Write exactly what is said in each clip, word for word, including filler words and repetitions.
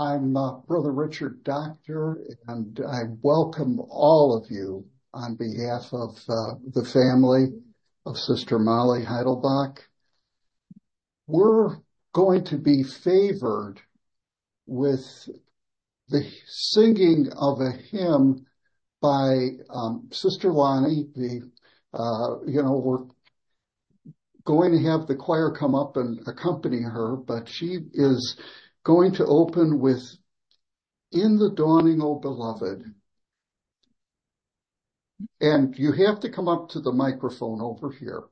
I'm uh, Brother Richard Doctor, and I welcome all of you on behalf of uh, the family of Sister Molly Heidelbach. We're going to be favored with the singing of a hymn by um, Sister Lonnie. The, uh, you know, we're going to have the choir come up and accompany her, but she is going to open with In the Dawning, O Beloved. And you have to come up to the microphone over here.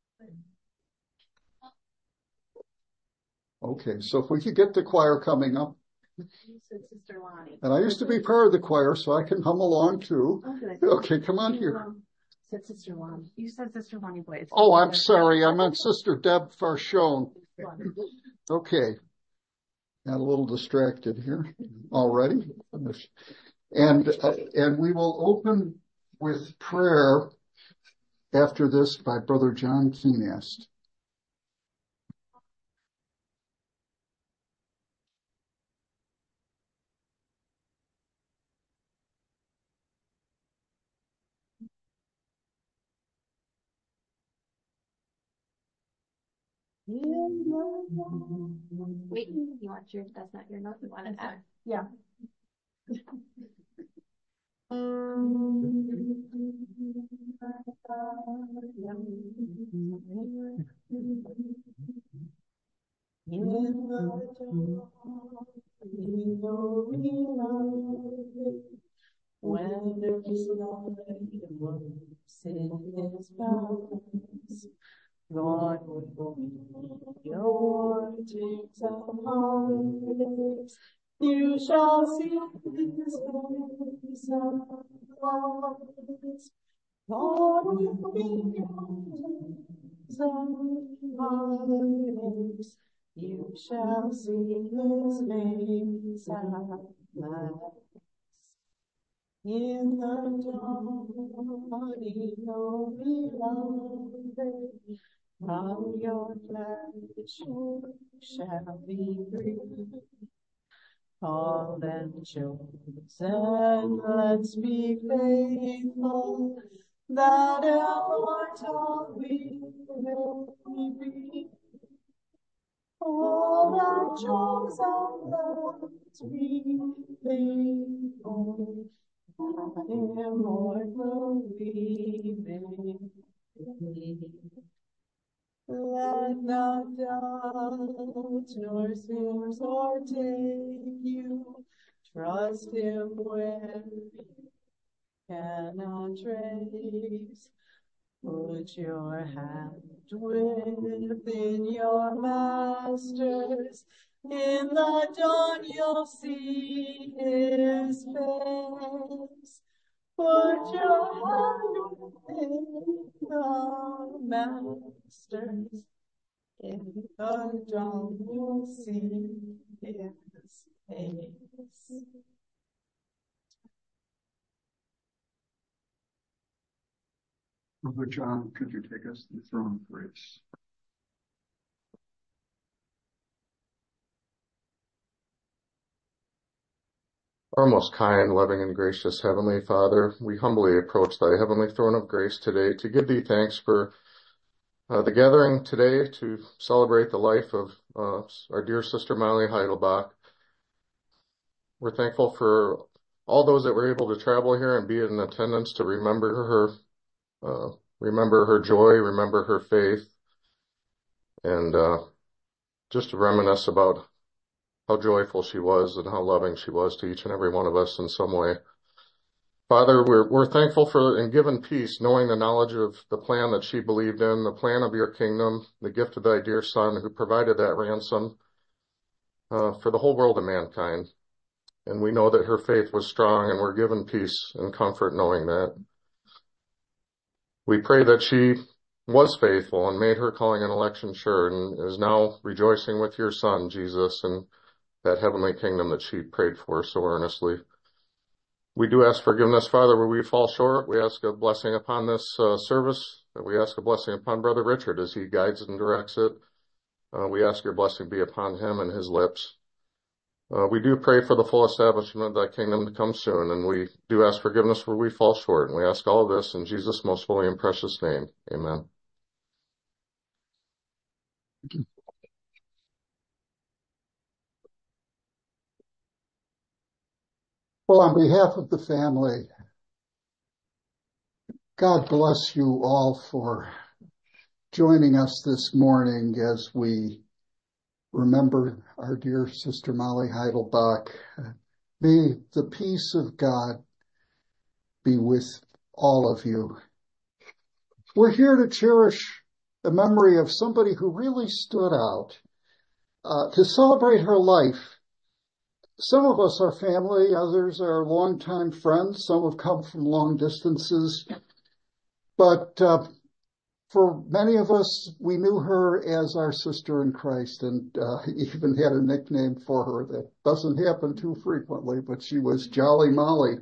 Okay, so if we could get the choir coming up. You said Sister Lonnie. And I used to be part of the choir, so I can hum along too. Oh, good. Okay, come on you, here. Um, said Sister Lonnie. You said Sister Lonnie Blaze. Oh, I'm sorry. I meant Sister Deb Farshone. Okay. Got a little distracted here already. And, uh, and we will open with prayer after this by Brother John Keenast. Wait, you want your, that's not your note, you want it out? Yeah. When there's light amongst his bounds, God will be your wardings and hearts. You shall see his face and clouds. God will be your wardings and hearts. You shall see his face and clouds. In the dawning, O beloved, from your flesh shall be free. Called and chosen, let's be faithful, that immortal we will be. Called and chosen, let's be faithful, that immortal we may be. Let not doubt nor fears o'ertake you. Trust him when you cannot trace. Put your hand within your master's. In the dawn you'll see his face. Put your hand within the master's. In the dawn you'll see his face. Brother John, could you take us to the throne of grace? Our most kind, loving, and gracious Heavenly Father, we humbly approach thy heavenly throne of grace today to give thee thanks for uh, the gathering today to celebrate the life of uh, our dear Sister Molly Heidelbach. We're thankful for all those that were able to travel here and be in attendance to remember her, uh, remember her joy, remember her faith, and uh, just to reminisce about how joyful she was and how loving she was to each and every one of us in some way. Father, we're, we're thankful for and given peace, knowing the knowledge of the plan that she believed in, the plan of your kingdom, the gift of thy dear Son who provided that ransom uh, for the whole world of mankind. And we know that her faith was strong, and we're given peace and comfort knowing that. We pray that she was faithful and made her calling and election sure, and is now rejoicing with your Son, Jesus, and that heavenly kingdom that she prayed for so earnestly. We do ask forgiveness, Father, where we fall short. We ask a blessing upon this uh, service. We ask a blessing upon Brother Richard as he guides and directs it. Uh, we ask your blessing be upon him and his lips. Uh, we do pray for the full establishment of that kingdom to come soon, and we do ask forgiveness where we fall short. And we ask all of this in Jesus' most holy and precious name. Amen. Well, on behalf of the family, God bless you all for joining us this morning as we remember our dear Sister Molly Heidelbach. May the peace of God be with all of you. We're here to cherish the memory of somebody who really stood out, uh, to celebrate her life. Some of us are family, others are longtime friends, some have come from long distances, but uh, for many of us, we knew her as our sister in Christ, and uh, even had a nickname for her that doesn't happen too frequently, but she was Jolly Molly.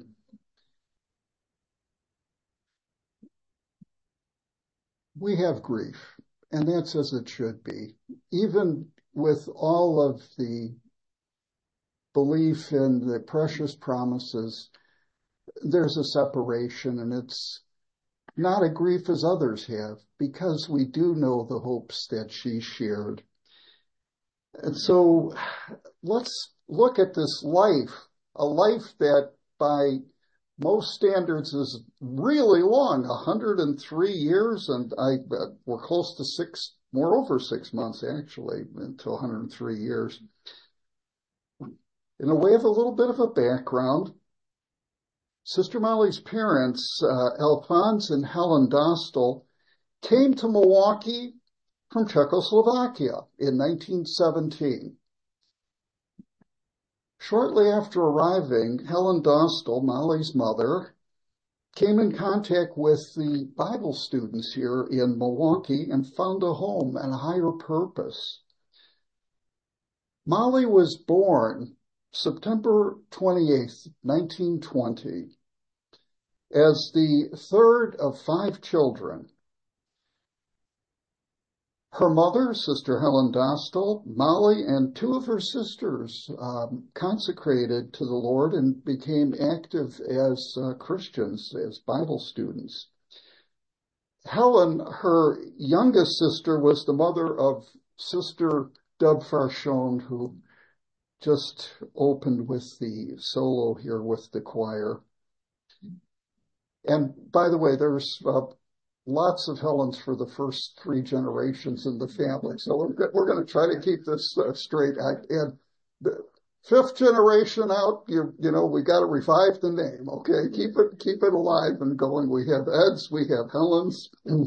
We have grief, and that's as it should be. Even with all of the belief in the precious promises, there's a separation, and it's not a grief as others have, because we do know the hopes that she shared. And so let's look at this life, a life that by most standards is really long, one hundred three years, and I uh, we're close to six, more over six months actually, to one hundred three years. In a way of a little bit of a background, Sister Molly's parents, uh, Alphonse and Helen Dostal, came to Milwaukee from Czechoslovakia in nineteen seventeen. Shortly after arriving, Helen Dostal, Molly's mother, came in contact with the Bible students here in Milwaukee and found a home and a higher purpose. Molly was born September twenty-eighth, nineteen twenty, as the third of five children. Her mother, Sister Helen Dostal, Molly, and two of her sisters um, consecrated to the Lord and became active as uh, Christians, as Bible students. Helen, her youngest sister, was the mother of Sister Dub Farshon, who just opened with the solo here with the choir. And by the way, there's uh, lots of Helens for the first three generations in the family. So we're, we're going to try to keep this uh, straight. I, and the fifth generation out, you, you know, we got to revive the name. Okay. Keep it, keep it alive and going. We have Eds, we have Helens.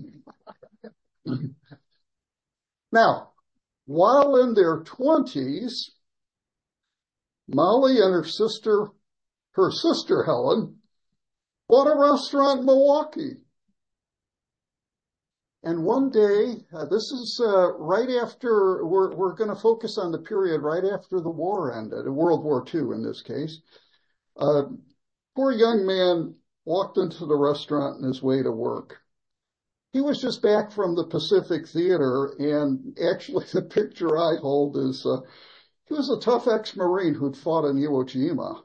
Now, while in their twenties, Molly and her sister, her sister Helen, bought a restaurant in Milwaukee. And one day, uh, this is uh, right after, we're, we're going to focus on the period right after the war ended, World War Two in this case. A poor young man walked into the restaurant on his way to work. He was just back from the Pacific Theater, and actually the picture I hold is, uh, he was a tough ex-Marine who'd fought in Iwo Jima.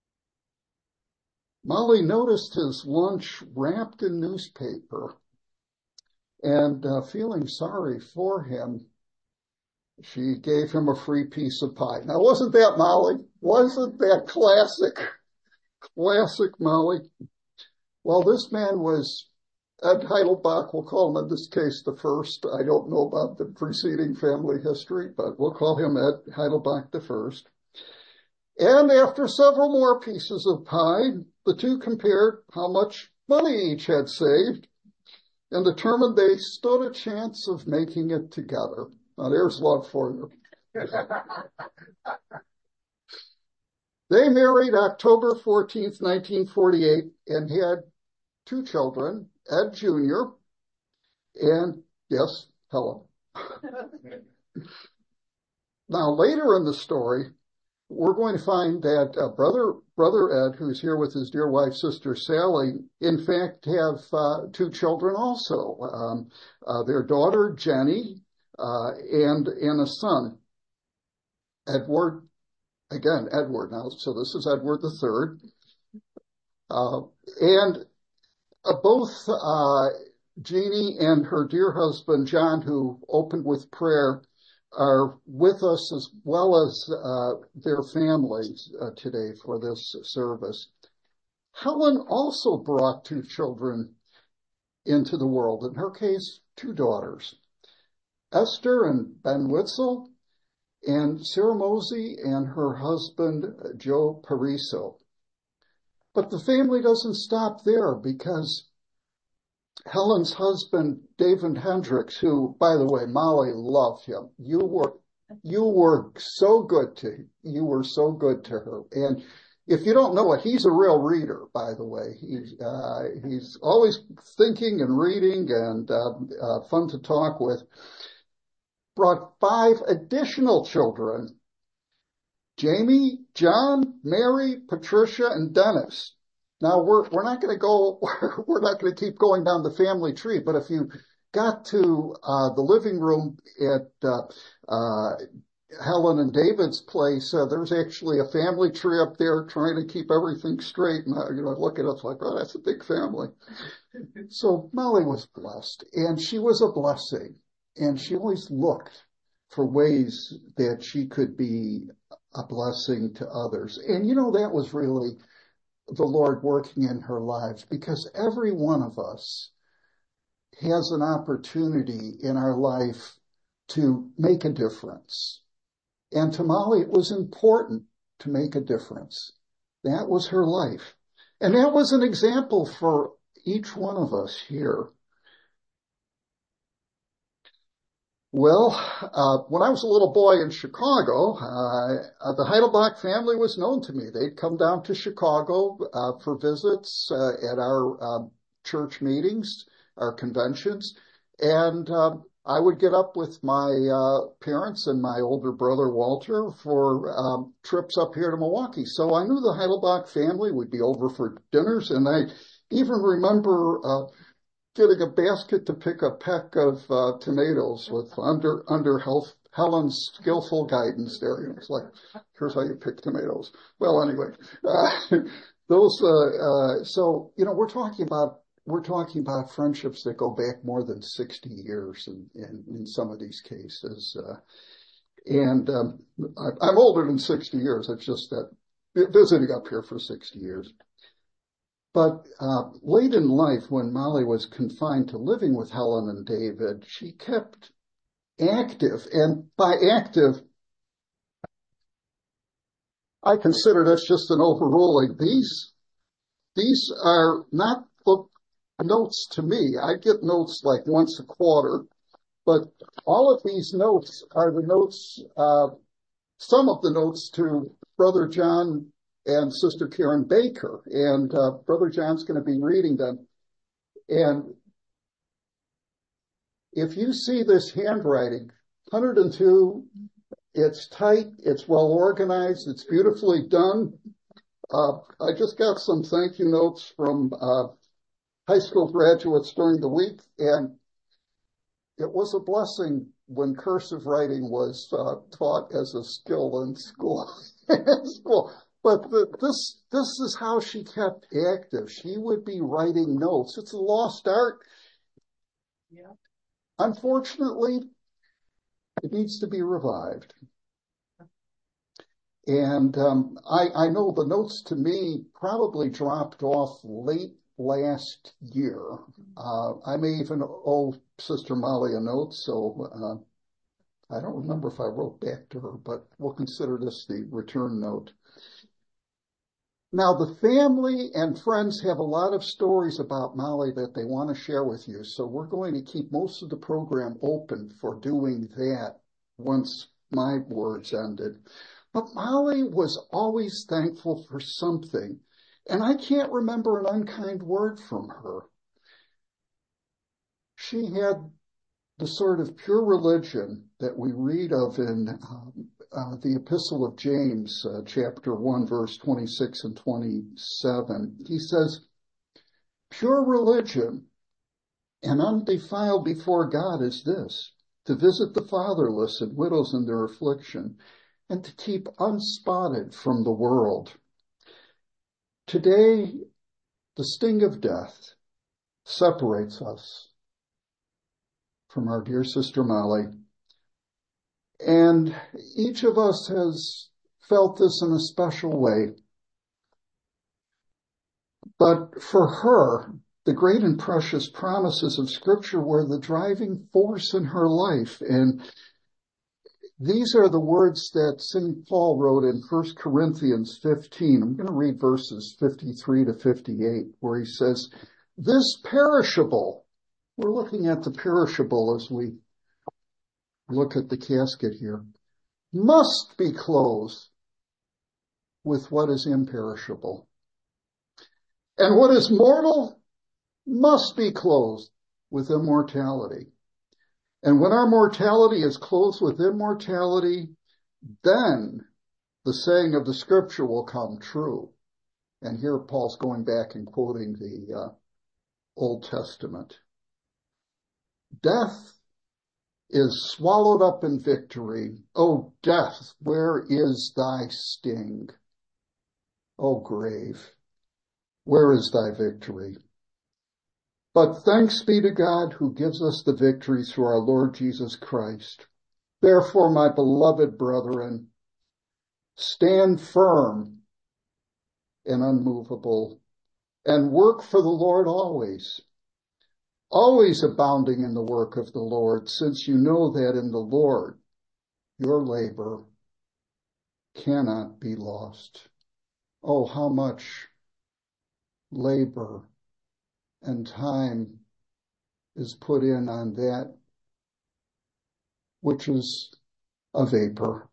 Molly noticed his lunch wrapped in newspaper, and uh, feeling sorry for him, she gave him a free piece of pie. Now, wasn't that Molly? Wasn't that classic, classic Molly? Well, this man was Ed Heidelbach. We'll call him in this case the first. I don't know about the preceding family history, but we'll call him Ed Heidelbach the first. And after several more pieces of pie, the two compared how much money each had saved and determined they stood a chance of making it together. Now, there's love for you. They married October fourteenth, nineteen forty-eight, and had two children, Ed Junior and, yes, Helen. Now, later in the story, we're going to find that uh, brother brother Ed, who's here with his dear wife, Sister Sally, in fact have uh, two children also. Um, uh, their daughter, Jenny, uh, and, and a son, Edward again, Edward now, so this is Edward the Third. Uh, and uh, both uh, Jeannie and her dear husband, John, who opened with prayer, are with us as well as uh, their families uh, today for this service. Helen also brought two children into the world. In her case, two daughters, Esther and Ben Witzel, and Sarah Mosey and her husband, Joe Pariso. But the family doesn't stop there, because Helen's husband, David Hendricks, who, by the way, Molly loved him. You were, you were so good to, you were so good to her. And if you don't know it, he's a real reader, by the way. He's, uh, he's always thinking and reading and, uh, uh, fun to talk with. Brought five additional children: Jamie, John, Mary, Patricia, and Dennis. Now, we're, we're not going to go, we're not going to keep going down the family tree, but if you got to uh, the living room at uh, uh, Helen and David's place, uh, there's actually a family tree up there trying to keep everything straight. And, uh, you know, I look at it, it's like, oh, that's a big family. So Molly was blessed, and she was a blessing, and she always looked for ways that she could be a blessing to others. And, you know, that was really the Lord working in her lives, because every one of us has an opportunity in our life to make a difference. And to Molly, it was important to make a difference. That was her life. And that was an example for each one of us here. Well, uh, when I was a little boy in Chicago, uh, the Heidelbach family was known to me. They'd come down to Chicago uh, for visits uh, at our uh, church meetings, our conventions, and uh, I would get up with my uh, parents and my older brother Walter for um, trips up here to Milwaukee. So I knew the Heidelbach family would be over for dinners, and I even remember uh, getting a basket to pick a peck of uh, tomatoes with under under health, Helen's skillful guidance there. You know, it's like, here's how you pick tomatoes. Well, anyway, uh, those. Uh, uh, so you know, we're talking about we're talking about friendships that go back more than sixty years in in, in some of these cases. Uh, and um, I, I'm older than sixty years. It's just that visiting up here for sixty years. But uh, late in life, when Molly was confined to living with Helen and David, she kept active. And by active, I consider this just an overruling. These, these are not book notes to me. I get notes like once a quarter, but all of these notes are the notes, uh, some of the notes to Brother John and Sister Karen Baker, and uh, Brother John's going to be reading them. And if you see this handwriting, one hundred two, it's tight, it's well organized, it's beautifully done. Uh, I just got some thank you notes from uh, high school graduates during the week, and it was a blessing when cursive writing was uh, taught as a skill in school. school. But the, this this is how she kept active. She would be writing notes. It's a lost art. Yeah. Unfortunately, it needs to be revived. And um, I, I know the notes to me probably dropped off late last year. Uh, I may even owe Sister Molly a note, so uh, I don't remember if I wrote back to her, but we'll consider this the return note. Now, the family and friends have a lot of stories about Molly that they want to share with you, so we're going to keep most of the program open for doing that once my words ended. But Molly was always thankful for something, and I can't remember an unkind word from her. She had the sort of pure religion that we read of in um, uh, the Epistle of James, uh, chapter one, verse twenty-six and twenty-seven. He says, pure religion and undefiled before God is this, to visit the fatherless and widows in their affliction, and to keep unspotted from the world. Today, the sting of death separates us from our dear Sister Molly, and each of us has felt this in a special way. But for her, the great and precious promises of Scripture were the driving force in her life. And these are the words that Saint Paul wrote in First Corinthians fifteen. I'm going to read verses fifty-three to fifty-eight, where he says, this perishable, we're looking at the perishable as we look at the casket here, must be clothed with what is imperishable. And what is mortal must be clothed with immortality. And when our mortality is clothed with immortality, then the saying of the Scripture will come true. And here Paul's going back and quoting the uh, Old Testament. Death is swallowed up in victory. O death, where is thy sting? O grave, where is thy victory? But thanks be to God who gives us the victory through our Lord Jesus Christ. Therefore, my beloved brethren, stand firm and unmovable, and work for the Lord always, always abounding in the work of the Lord, since you know that in the Lord your labor cannot be lost. Oh, how much labor and time is put in on that which is a vapor.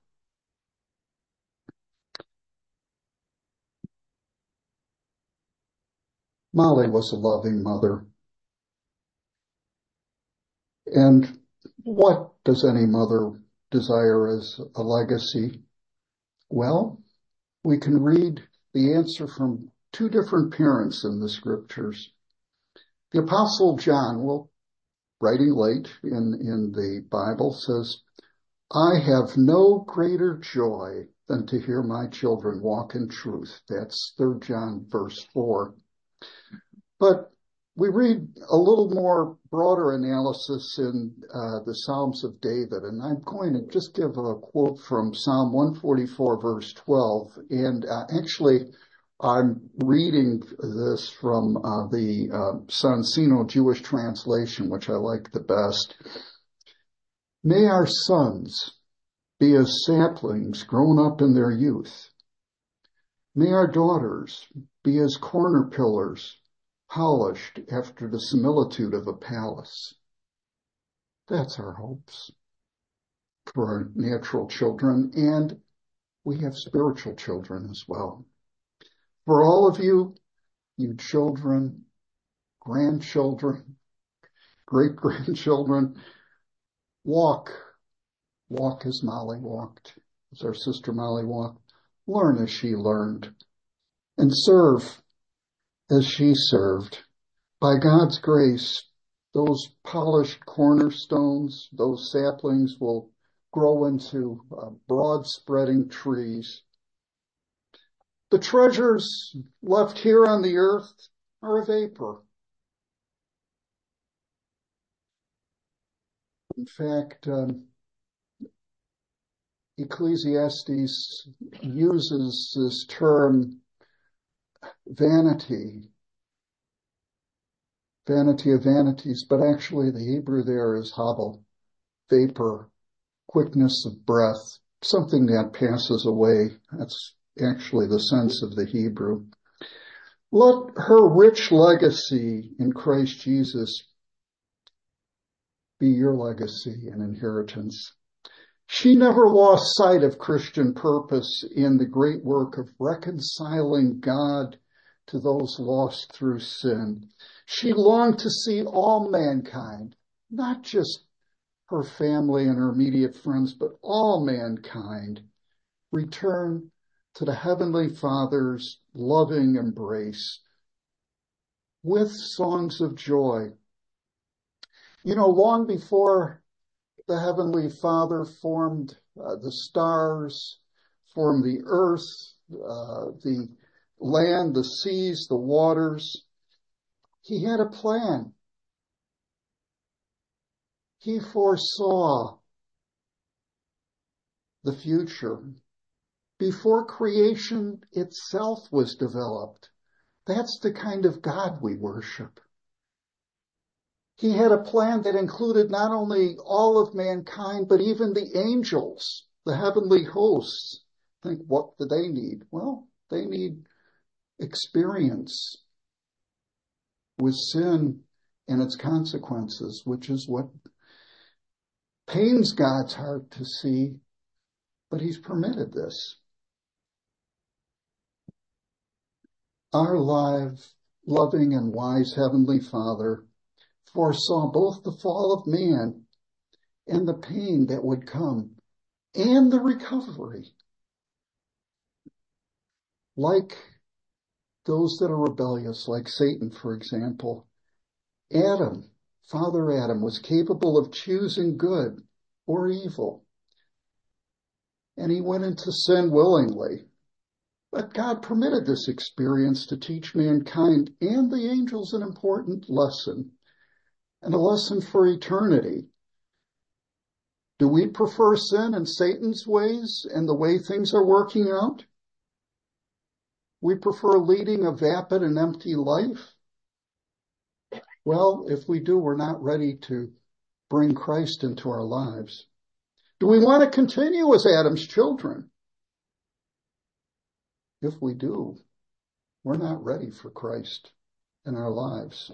Molly was a loving mother. And what does any mother desire as a legacy? Well, we can read the answer from two different parents in the Scriptures. The Apostle John, well, writing late in, in the Bible, says, I have no greater joy than to hear my children walk in truth. That's Third John verse four. But we read a little more broader analysis in uh, the Psalms of David, and I'm going to just give a quote from Psalm one forty-four, verse twelve, and uh, actually I'm reading this from uh, the uh, Sonsino Jewish translation, which I like the best. May our sons be as saplings grown up in their youth. May our daughters be as corner pillars, polished after the similitude of a palace. That's our hopes for our natural children, and we have spiritual children as well. For all of you, you children, grandchildren, great-grandchildren, walk, walk as Molly walked, as our sister Molly walked. Learn as she learned, and serve as she served. By God's grace, those polished cornerstones, those saplings will grow into uh, broad-spreading trees. The treasures left here on the earth are a vapor. In fact, um, Ecclesiastes uses this term vanity, vanity of vanities, but actually the Hebrew there is haba, vapor, quickness of breath, something that passes away. That's actually the sense of the Hebrew. Let her rich legacy in Christ Jesus be your legacy and inheritance. She never lost sight of Christian purpose in the great work of reconciling God to those lost through sin. She longed to see all mankind, not just her family and her immediate friends, but all mankind, return to the Heavenly Father's loving embrace with songs of joy. You know, long before the Heavenly Father formed uh, the stars formed the earth, uh, the land, the seas, the waters. He had a plan. He foresaw the future before creation itself was developed. That's the kind of God we worship. He had a plan that included not only all of mankind, but even the angels, the heavenly hosts. Think, what do they need? Well, they need experience with sin and its consequences, which is what pains God's heart to see, but he's permitted this. Our live, loving and wise Heavenly Father foresaw both the fall of man and the pain that would come and the recovery. Like those that are rebellious, like Satan, for example, Adam, Father Adam, was capable of choosing good or evil. And he went into sin willingly. But God permitted this experience to teach mankind and the angels an important lesson, and a lesson for eternity. Do we prefer sin and Satan's ways and the way things are working out? We prefer leading a vapid and empty life? Well, if we do, we're not ready to bring Christ into our lives. Do we want to continue as Adam's children? If we do, we're not ready for Christ in our lives.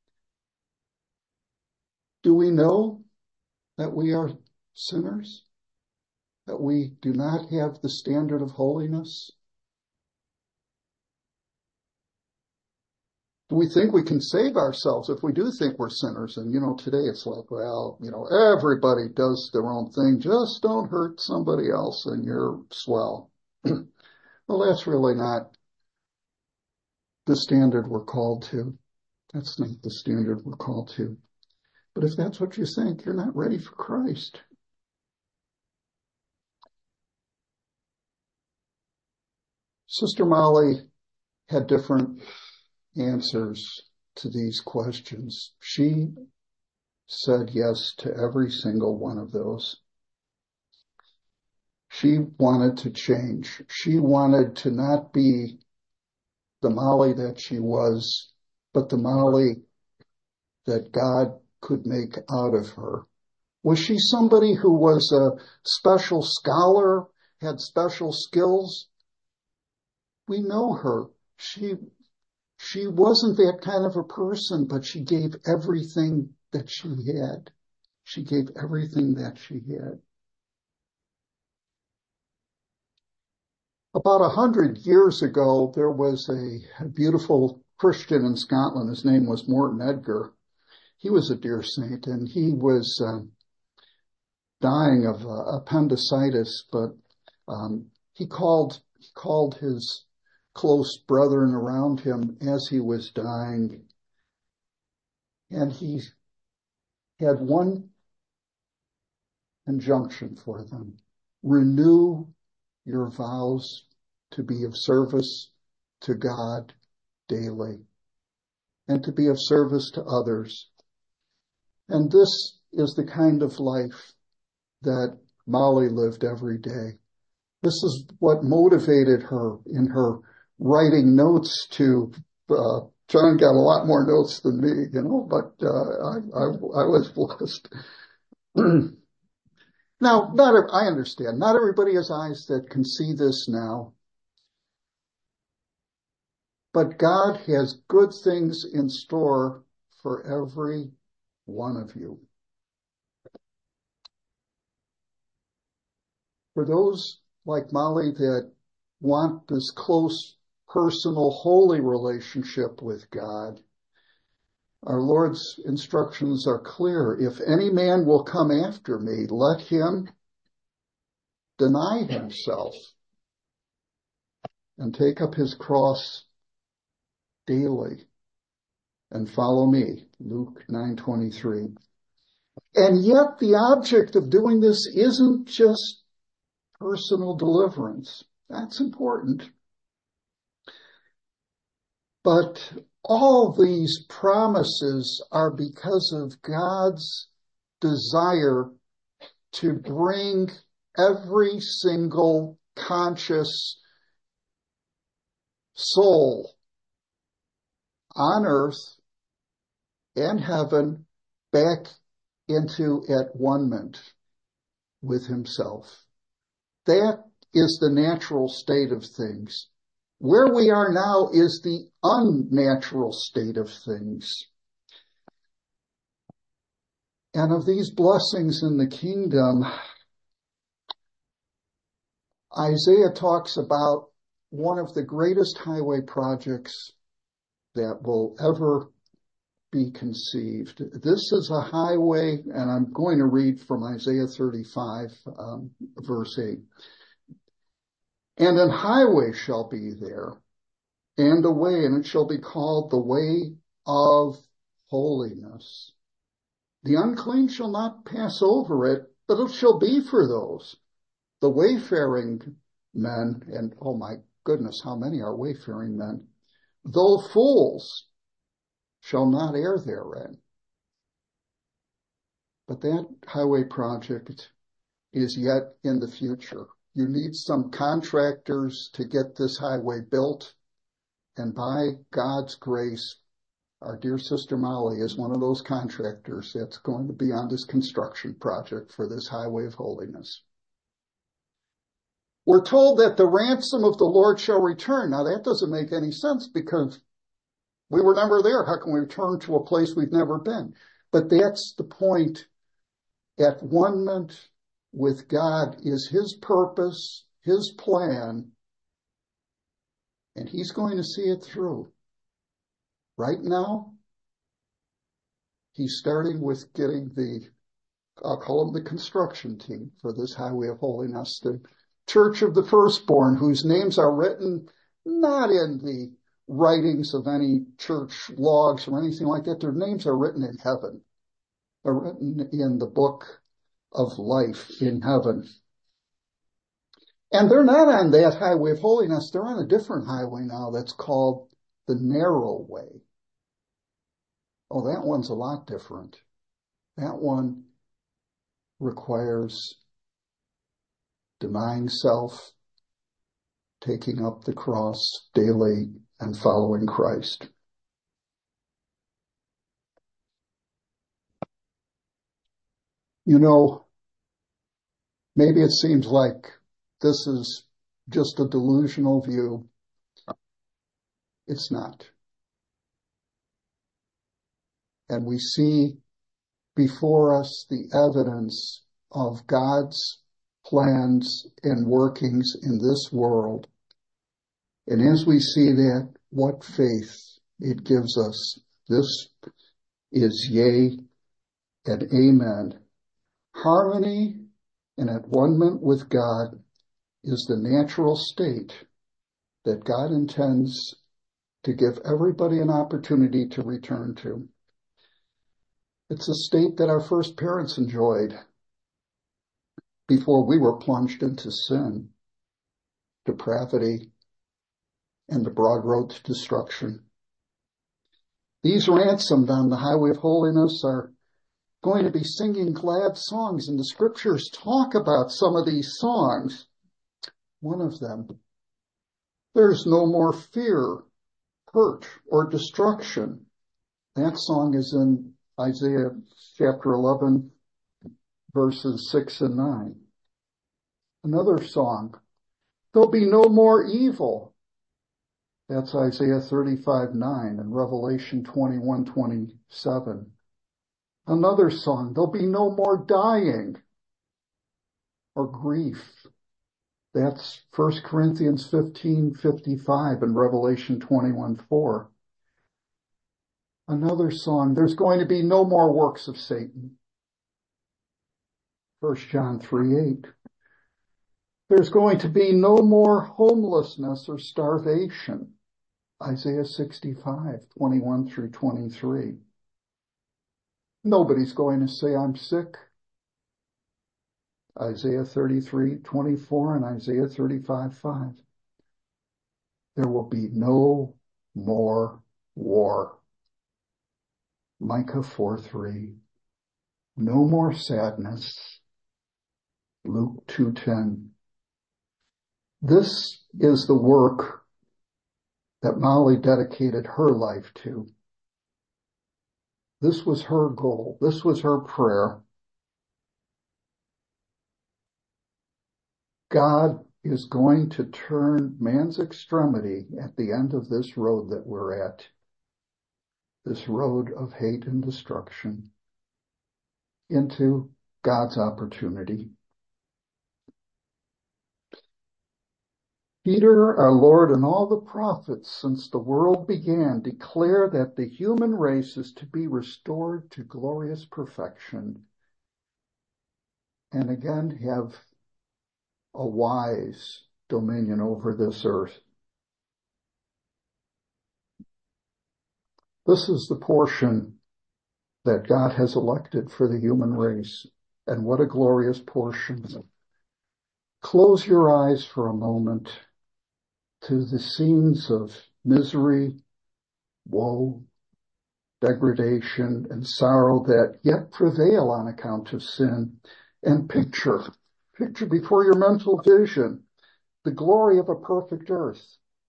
Do we know that we are sinners? That we do not have the standard of holiness? Do we think we can save ourselves if we do think we're sinners? And, you know, today it's like, well, you know, everybody does their own thing. Just don't hurt somebody else and you're swell. Well, that's really not the standard we're called to. That's not the standard we're called to. But if that's what you think, you're not ready for Christ. Sister Molly had different answers to these questions. She said yes to every single one of those. She wanted to change. She wanted to not be the Molly that she was, but the Molly that God could make out of her. Was she somebody who was a special scholar, had special skills? We know her. She, she wasn't that kind of a person, but she gave everything that she had. She gave everything that she had. About a hundred years ago, there was a, a beautiful Christian in Scotland. His name was Morton Edgar. He was a dear saint, and he was uh, dying of uh, appendicitis, but um, he called he called his close brethren around him as he was dying, and he had one injunction for them: renew your vows to be of service to God daily and to be of service to others. And this is the kind of life that Molly lived every day. This is what motivated her in her writing notes to, uh, John got a lot more notes than me, you know, but uh, I, I, I was blessed. Now, not, I understand, not everybody has eyes that can see this now, but God has good things in store for every one of you. For those like Molly that want this close, personal, holy relationship with God, our Lord's instructions are clear. If any man will come after me, let him deny himself and take up his cross daily and follow me. Luke nine twenty-three. And yet the object of doing this isn't just personal deliverance. That's important. But all these promises are because of God's desire to bring every single conscious soul on earth and heaven back into at one-ment with himself. That is the natural state of things. Where we are now is the unnatural state of things. And of these blessings in the kingdom, Isaiah talks about one of the greatest highway projects that will ever be conceived. This is a highway, and I'm going to read from Isaiah thirty-five, um, verse eight. And an highway shall be there, and a way, and it shall be called the way of holiness. The unclean shall not pass over it, but it shall be for those. The wayfaring men, and oh my goodness, how many are wayfaring men? Though fools shall not err therein. But that highway project is yet in the future. You need some contractors to get this highway built. And by God's grace, our dear sister Molly is one of those contractors that's going to be on this construction project for this highway of holiness. We're told that the ransom of the Lord shall return. Now that doesn't make any sense because we were never there. How can we return to a place we've never been? But that's the point. At one-ment with God is his purpose, his plan, and he's going to see it through. Right now, he's starting with getting the, I'll call them the construction team for this highway of holiness, the Church of the Firstborn, whose names are written not in the writings of any church logs or anything like that. Their names are written in heaven. They're written in the book of life in heaven. And they're not on that highway of holiness. They're on a different highway now that's called the narrow way. Oh, that one's a lot different. That one requires denying self, taking up the cross daily, and following Christ. You know, maybe it seems like this is just a delusional view. It's not. And we see before us the evidence of God's plans and workings in this world. And as we see that, what faith it gives us. This is yea and amen. Harmony and at one-ment with God is the natural state that God intends to give everybody an opportunity to return to. It's a state that our first parents enjoyed before we were plunged into sin, depravity, and the broad road to destruction. These ransomed on the highway of holiness are going to be singing glad songs, and the scriptures talk about some of these songs. One of them, there's no more fear, hurt, or destruction. That song is in Isaiah chapter eleven, verses six and nine. Another song, there'll be no more evil. That's Isaiah thirty-five nine and Revelation twenty-one twenty-seven. Another song, there'll be no more dying or grief. That's First Corinthians fifteen fifty-five and Revelation twenty-one four. Another song, there's going to be no more works of Satan. First John three eight. There's going to be no more homelessness or starvation. Isaiah sixty-five twenty-one through twenty-three. Nobody's going to say, I'm sick. Isaiah thirty-three twenty-four and Isaiah thirty-five five. There will be no more war. Micah four three. No more sadness. Luke two ten. This is the work that Molly dedicated her life to. This was her goal. This was her prayer. God is going to turn man's extremity at the end of this road that we're at, this road of hate and destruction, into God's opportunity. Peter, our Lord, and all the prophets since the world began declare that the human race is to be restored to glorious perfection, and again have a wise dominion over this earth. This is the portion that God has elected for the human race, and what a glorious portion. Close your eyes for a moment to the scenes of misery, woe, degradation, and sorrow that yet prevail on account of sin, and picture, picture before your mental vision the glory of a perfect earth.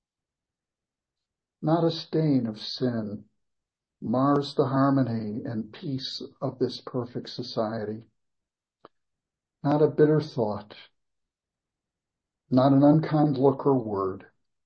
Not a stain of sin mars the harmony and peace of this perfect society. Not a bitter thought, not an unkind look or word.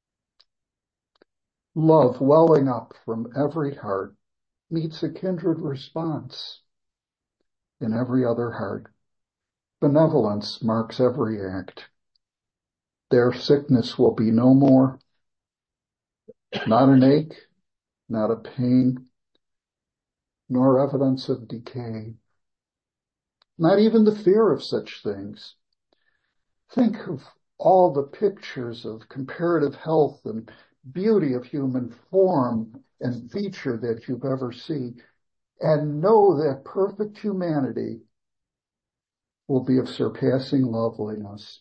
Love welling up from every heart meets a kindred response in every other heart. Benevolence marks every act. Their sickness will be no more, not an ache, not a pain, nor evidence of decay, not even the fear of such things. Think of all the pictures of comparative health and beauty of human form and feature that you've ever seen, and know that perfect humanity will be of surpassing loveliness.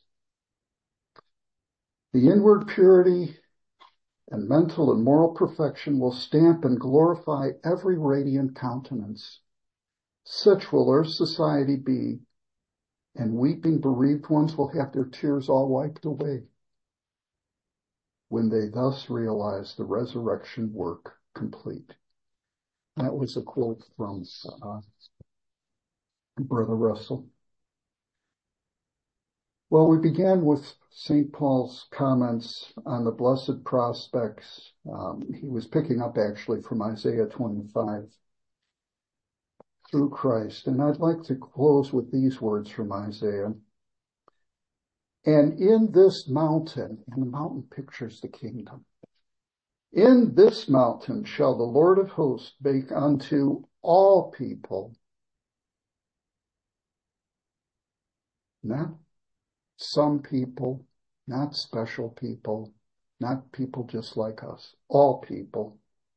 The inward purity and mental and moral perfection will stamp and glorify every radiant countenance. Such will our society be, and weeping bereaved ones will have their tears all wiped away when they thus realize the resurrection work complete. That was a quote from uh, Brother Russell. Well, we began with Saint Paul's comments on the blessed prospects. Um, he was picking up actually from Isaiah twenty-five, through Christ. And I'd like to close with these words from Isaiah. And in this mountain, and the mountain pictures the kingdom, in this mountain shall the Lord of hosts make unto all people, not some people, not special people, not people just like us, all people,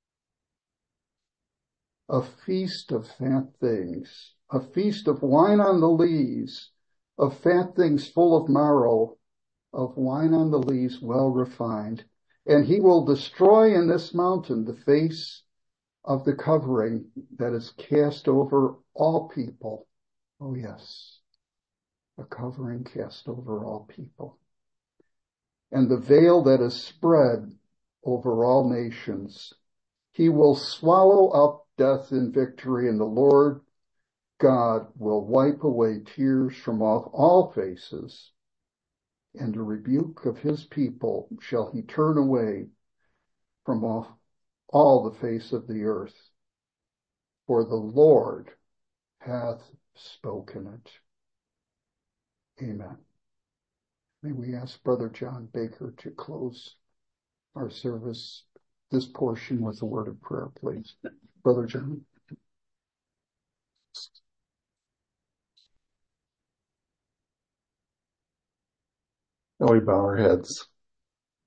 a feast of fat things, a feast of wine on the lees, of fat things full of marrow, of wine on the lees well refined. And he will destroy in this mountain the face of the covering that is cast over all people. Oh yes, a covering cast over all people. And the veil that is spread over all nations. He will swallow up death in victory, and the Lord God will wipe away tears from off all faces, and a rebuke of his people shall he turn away from off all the face of the earth. For the Lord hath spoken it. Amen. May we ask Brother John Baker to close our service, this portion, with a word of prayer, please. Brother John. Now we bow our heads.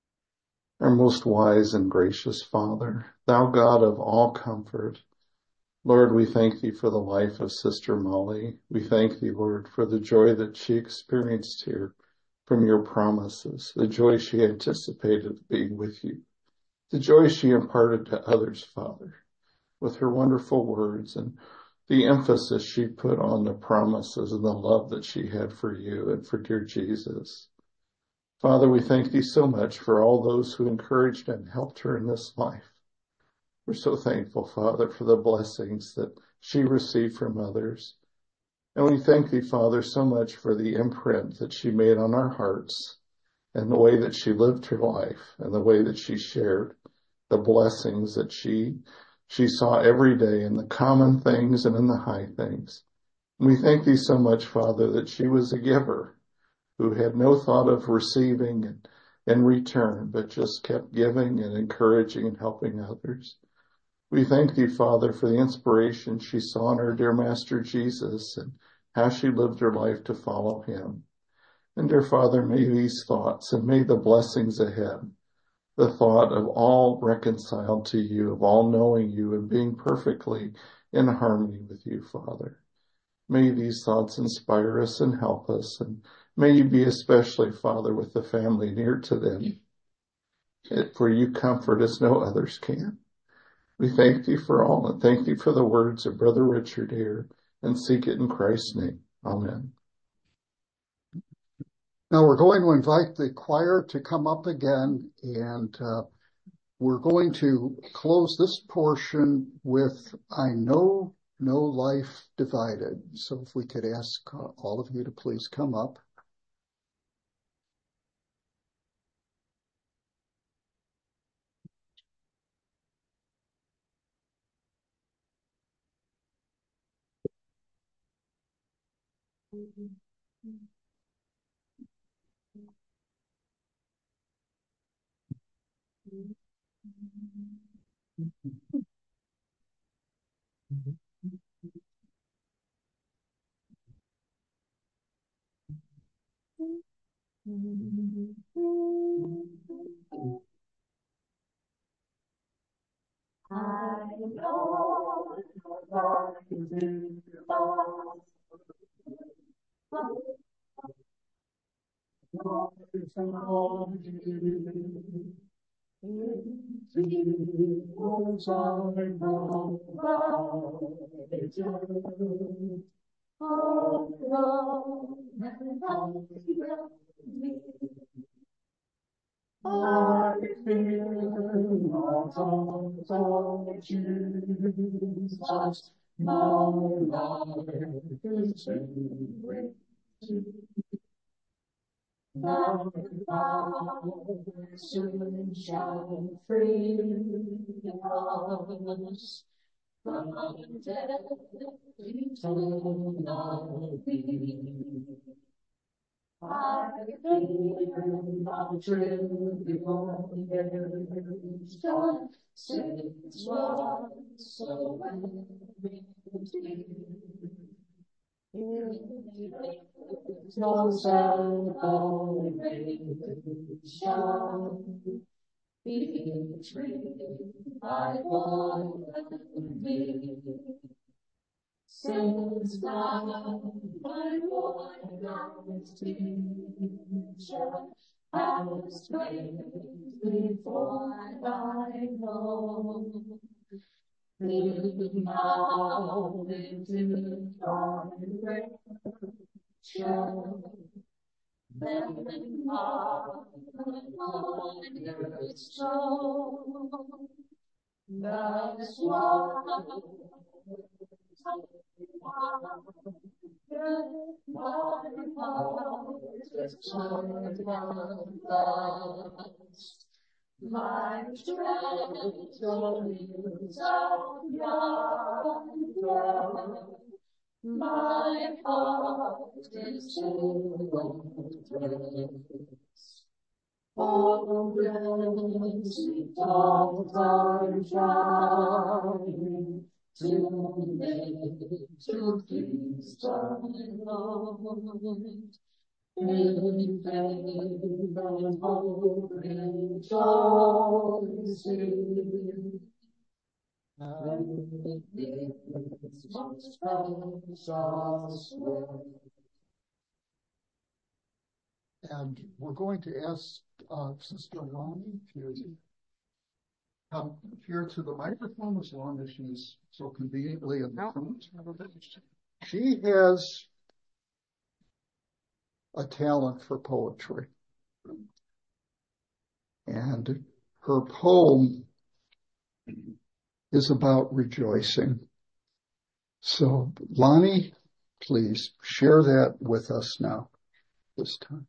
Our most wise and gracious Father, thou God of all comfort, Lord, we thank thee for the life of Sister Molly. We thank thee, Lord, for the joy that she experienced here from your promises, the joy she anticipated being with you, the joy she imparted to others, Father, with her wonderful words and the emphasis she put on the promises and the love that she had for you and for dear Jesus. Father, we thank thee so much for all those who encouraged and helped her in this life. We're so thankful, Father, for the blessings that she received from others. And we thank thee, Father, so much for the imprint that she made on our hearts and the way that she lived her life and the way that she shared the blessings that she, she saw every day in the common things and in the high things. And we thank thee so much, Father, that she was a giver who had no thought of receiving in, in return, but just kept giving and encouraging and helping others. We thank thee, Father, for the inspiration she saw in her dear Master Jesus and how she lived her life to follow him. And dear Father, may these thoughts and may the blessings ahead, the thought of all reconciled to you, of all knowing you and being perfectly in harmony with you, Father. May these thoughts inspire us and help us, and may you be especially, Father, with the family near to them, for you comfort as no others can. We thank thee for all, and thank thee for the words of Brother Richard here, and seek it in Christ's name. Amen. Now we're going to invite the choir to come up again, and uh, we're going to close this portion with I Know No Life Divided. So if we could ask uh, all of you to please come up. I know love is lost. Love is all you. Was I know love is you. Oh, love and love me. I feel not all Jesus, my life is in now I soon shall free us from death eternal be. I feel not trivial nation, since once so empty. No salvation be treated by one of me. Since now my one last teacher has placed before I know. Now into congregation, then my wonders show. That's why my heart is turned lost. My treasure is out yonder. My heart is full of praise. Oh, mercy, dogs are trying to make to please the Lord. In faith and hope rejoicing, And we're going to ask uh, Sister Lonnie to come here to the microphone as long as she's so conveniently in the front. She has a talent for poetry. And her poem is about rejoicing. So, Lonnie, please share that with us now, this time.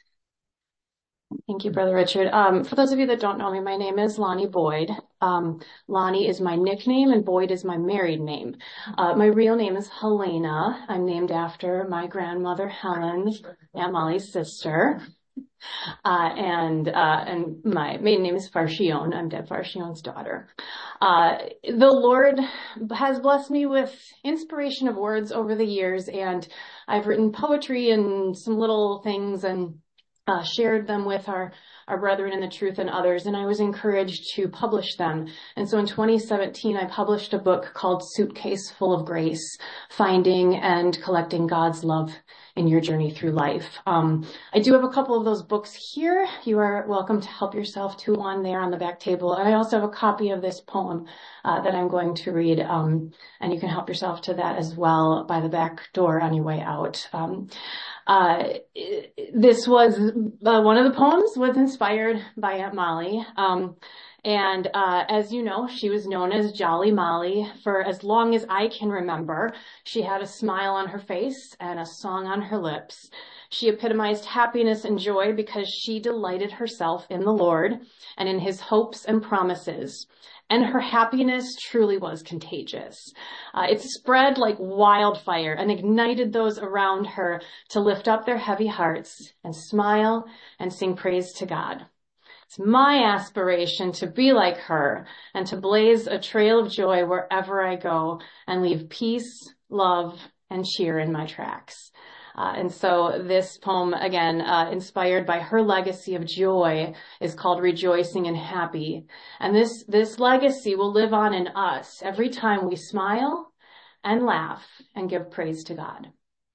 Thank you, Brother Richard. Um, for those of you that don't know me, my name is Lonnie Boyd. Um, Lonnie is my nickname and Boyd is my married name. Uh, my real name is Helena. I'm named after my grandmother, Helen, Aunt Molly's sister. Uh, and, uh, and my maiden name is Farchion. I'm Deb Farchion's daughter. Uh, the Lord has blessed me with inspiration of words over the years, and I've written poetry and some little things and Uh, shared them with our, our brethren in the truth and others, and I was encouraged to publish them. And so in twenty seventeen, I published a book called Suitcase Full of Grace, Finding and Collecting God's Love in Your Journey Through Life. Um, I do have a couple of those books here. You are welcome to help yourself to one there on the back table. And I also have a copy of this poem uh, that I'm going to read, um, and you can help yourself to that as well by the back door on your way out. Um, Uh, this was, uh, one of the poems was inspired by Aunt Molly. Um, and, uh, as you know, she was known as Jolly Molly for as long as I can remember. She had a smile on her face and a song on her lips. She epitomized happiness and joy because she delighted herself in the Lord and in his hopes and promises. And her happiness truly was contagious. Uh, it spread like wildfire and ignited those around her to lift up their heavy hearts and smile and sing praise to God. It's my aspiration to be like her and to blaze a trail of joy wherever I go and leave peace, love, and cheer in my tracks. Uh, and so this poem, again, uh, inspired by her legacy of joy, is called Rejoicing and Happy. And this, this legacy will live on in us every time we smile and laugh and give praise to God.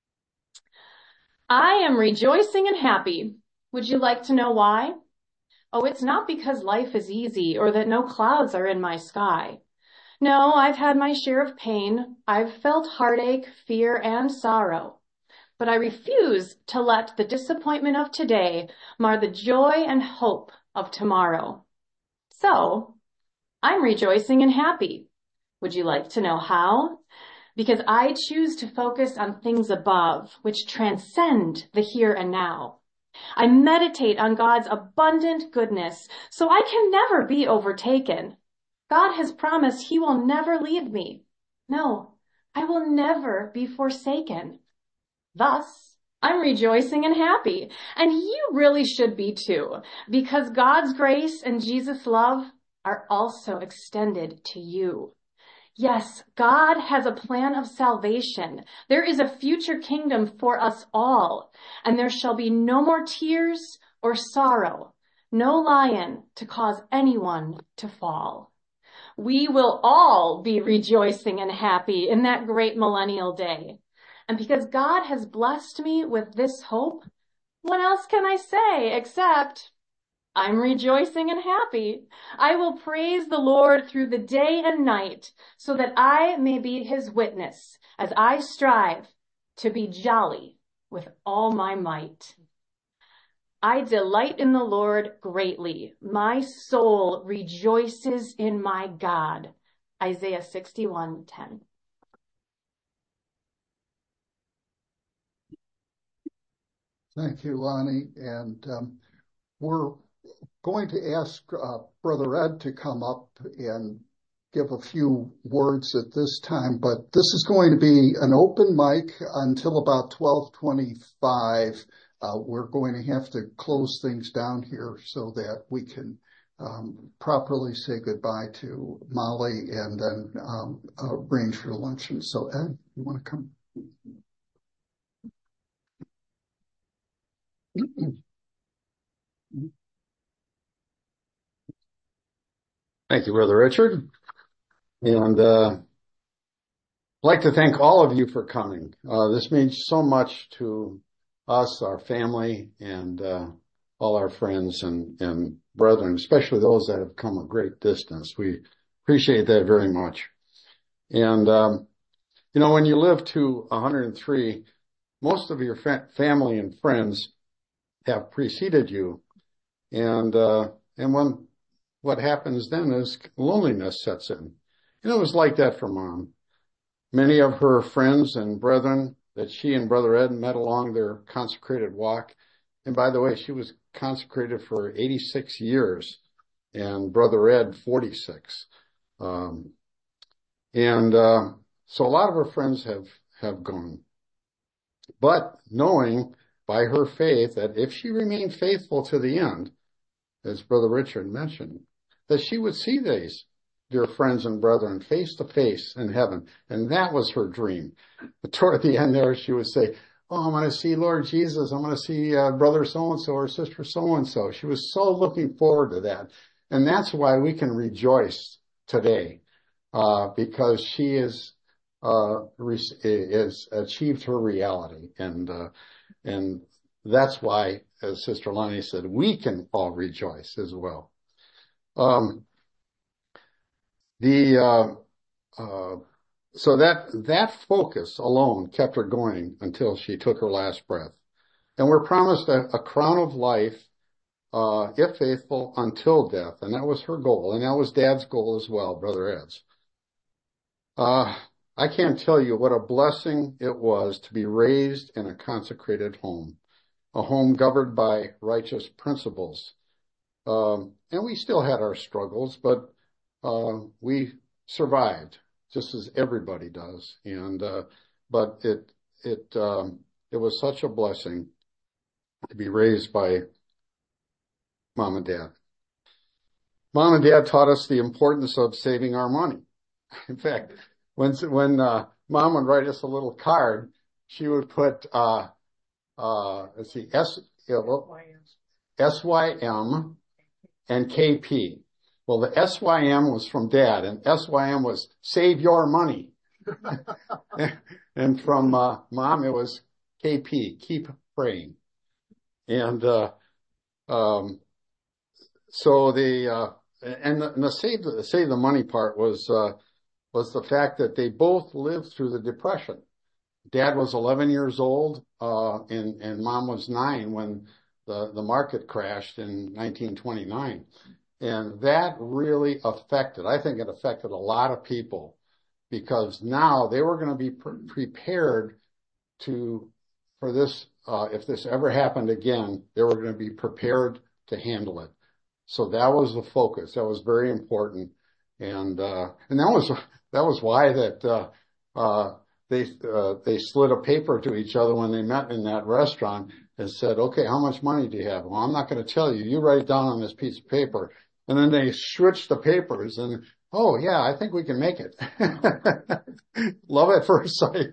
I am rejoicing and happy. Would you like to know why? Oh, it's not because life is easy or that no clouds are in my sky. No, I've had my share of pain. I've felt heartache, fear, and sorrow. But I refuse to let the disappointment of today mar the joy and hope of tomorrow. So, I'm rejoicing and happy. Would you like to know how? Because I choose to focus on things above, which transcend the here and now. I meditate on God's abundant goodness, so I can never be overtaken. God has promised he will never leave me. No, I will never be forsaken. Thus, I'm rejoicing and happy. And you really should be too, because God's grace and Jesus' love are also extended to you. Yes, God has a plan of salvation. There is a future kingdom for us all, and there shall be no more tears or sorrow, no lion to cause anyone to fall. We will all be rejoicing and happy in that great millennial day. And because God has blessed me with this hope, what else can I say except I'm rejoicing and happy. I will praise the Lord through the day and night so that I may be his witness as I strive to be jolly with all my might. I delight in the Lord greatly. My soul rejoices in my God. Isaiah sixty-one ten. Thank you, Lonnie. And um, we're going to ask uh, Brother Ed to come up and give a few words at this time, but this is going to be an open mic until about twelve twenty-five. Uh, we're going to have to close things down here so that we can um, properly say goodbye to Molly and then um, arrange for luncheon. So Ed, you want to come? Thank you, Brother Richard. And uh, I'd like to thank all of you for coming. Uh, this means so much to us, our family, and uh, all our friends and, and brethren, especially those that have come a great distance. We appreciate that very much. And, um, you know, when you live to one hundred three, most of your fa- family and friends have preceded you. And, uh, and when, what happens then is loneliness sets in. And it was like that for Mom. Many of her friends and brethren that she and Brother Ed met along their consecrated walk. And by the way, she was consecrated for eighty-six years and Brother Ed forty-six. Um, and, uh, so a lot of her friends have, have gone. But knowing by her faith that if she remained faithful to the end, as Brother Richard mentioned, that she would see these dear friends and brethren face to face in heaven. And that was her dream. But toward the end there, she would say, oh, I'm going to see Lord Jesus. I'm going to see uh, brother so-and-so or sister so-and-so. She was so looking forward to that. And that's why we can rejoice today, uh, because she is, uh, is achieved her reality. And, uh, and that's why, as Sister Lonnie said, we can all rejoice as well. Um, the, uh, uh, so that, that focus alone kept her going until she took her last breath. And we're promised a, a crown of life, uh, if faithful until death. And that was her goal. And that was Dad's goal as well, Brother Ed's. Uh, I can't tell you what a blessing it was to be raised in a consecrated home, a home governed by righteous principles. Um, and we still had our struggles, but, uh, we survived just as everybody does. And, uh, but it, it, um, it was such a blessing to be raised by Mom and Dad. Mom and Dad taught us the importance of saving our money. In fact, when, when, uh, Mom would write us a little card, she would put, uh, uh, let's see, S, S Y M and K P. Well, the S Y M was from Dad, and S Y M was save your money. And from uh, Mom, it was K P, keep praying. And uh, um, so the uh, and the, and the save the save the money part was uh, was the fact that they both lived through the Depression. Dad was eleven years old, uh, and and Mom was nine when the the market crashed in nineteen twenty-nine. And that really affected, I think it affected a lot of people, because now they were going to be pre- prepared to, for this, uh, if this ever happened again, they were going to be prepared to handle it. So that was the focus. That was very important. And, uh, and that was, that was why that, uh, uh, they, uh, they slid a paper to each other when they met in that restaurant and said, okay, how much money do you have? Well, I'm not going to tell you. You write it down on this piece of paper. And then they switched the papers and, oh yeah, I think we can make it. Love at first sight.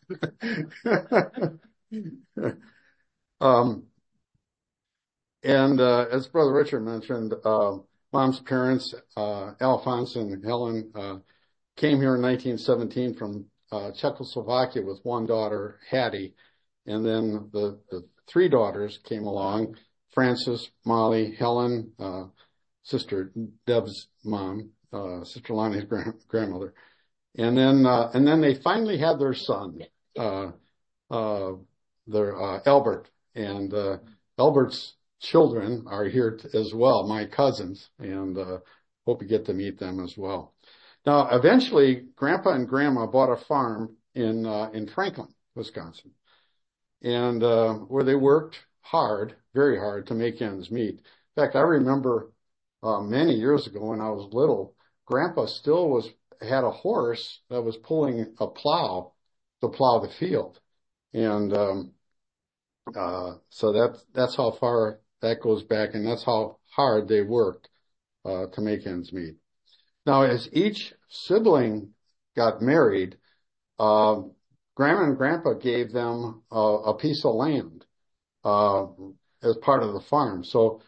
um, and, uh, as Brother Richard mentioned, uh, Mom's parents, uh, Alphonse and Helen, uh, came here in nineteen seventeen from, uh, Czechoslovakia with one daughter, Hattie. And then the, the three daughters came along, Frances, Molly, Helen, uh, Sister Deb's mom, uh, Sister Lonnie's grand- grandmother. And then, uh, and then they finally had their son, uh, uh, their, uh, Albert. And, uh, Albert's children are here t- as well, my cousins, and, uh, hope you get to meet them as well. Now, eventually, Grandpa and Grandma bought a farm in, uh, in Franklin, Wisconsin, and, uh, where they worked hard, very hard to make ends meet. In fact, I remember Uh, many years ago when I was little, Grandpa still was, had a horse that was pulling a plow to plow the field. And, um, uh, so that, that's how far that goes back, and that's how hard they worked, uh, to make ends meet. Now, as each sibling got married, uh, Grandma and Grandpa gave them uh, a piece of land, uh, as part of the farm. So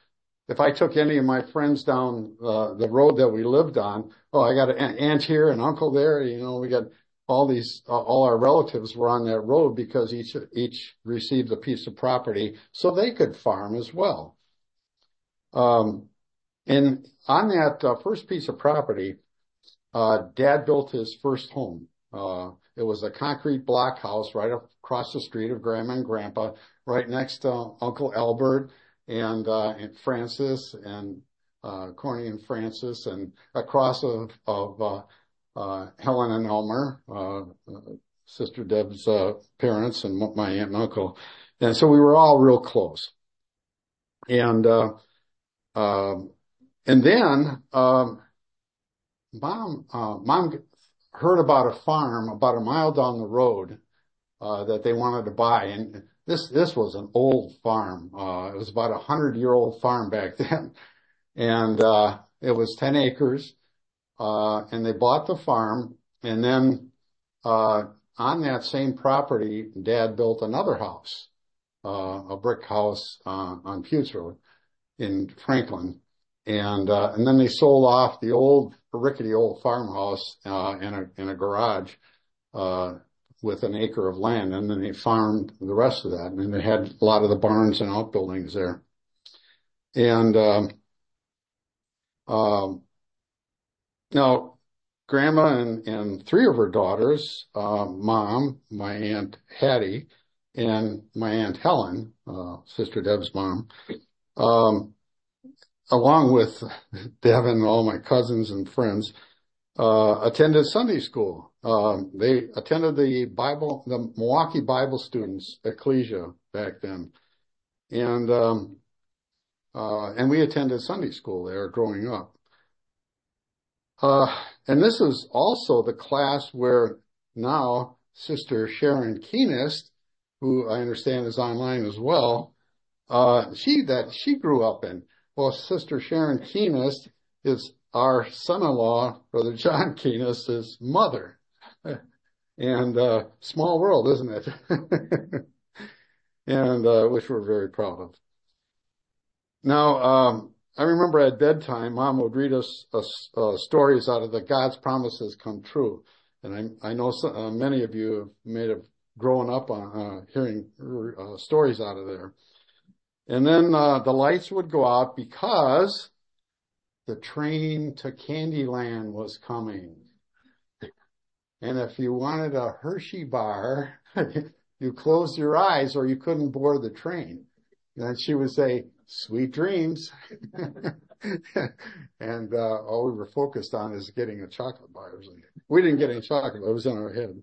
if I took any of my friends down uh, the road that we lived on, oh, I got an aunt here, an uncle there, you know, we got all these, uh, all our relatives were on that road because each, each received a piece of property so they could farm as well. Um, and on that uh, first piece of property, uh, Dad built his first home. Uh, it was a concrete block house right across the street of Grandma and Grandpa, right next to Uncle Albert and, uh, and Francis and, uh, Corny and Francis, and across of, of, uh, uh, Helen and Elmer, uh, uh Sister Deb's, uh, parents and my aunt and uncle. And so we were all real close. And, uh, um, and then, um, mom, uh, mom heard about a farm about a mile down the road, uh, that they wanted to buy. And this, this was an old farm. Uh, it was about a hundred year old farm back then. And, uh, it was ten acres. Uh, and they bought the farm. And then, uh, on that same property, Dad built another house, uh, a brick house, uh, on Pewts Road in Franklin. And, uh, and then they sold off the old, rickety old farmhouse, uh, in a, in a garage, uh, with an acre of land. And then they farmed the rest of that. And they had a lot of the barns and outbuildings there. And, um, um, now Grandma and, and three of her daughters, uh, Mom, my Aunt Hattie, and my Aunt Helen, uh, Sister Deb's mom, um, along with Deb and all my cousins and friends, uh, attended Sunday school. Um, they attended the Bible, the Milwaukee Bible Students Ecclesia back then. And, um, uh, and we attended Sunday school there growing up. Uh, and this is also the class where now Sister Sharon Keenest, who I understand is online as well, uh, she, that she grew up in. Well, Sister Sharon Keenest is our son-in-law, Brother John Keenest's mother. And, uh, small world, isn't it? And, uh, which we're very proud of. Now, um, I remember at bedtime, Mom would read us, us uh, stories out of the God's Promises Come True. And I, I know so, uh, many of you may have grown up on, uh, hearing, uh, stories out of there. And then, uh, the lights would go out because the train to Candyland was coming. And if you wanted a Hershey bar, you closed your eyes or you couldn't board the train. And she would say, sweet dreams. And, uh, all we were focused on is getting a chocolate bar. We didn't get any chocolate. It was in our head.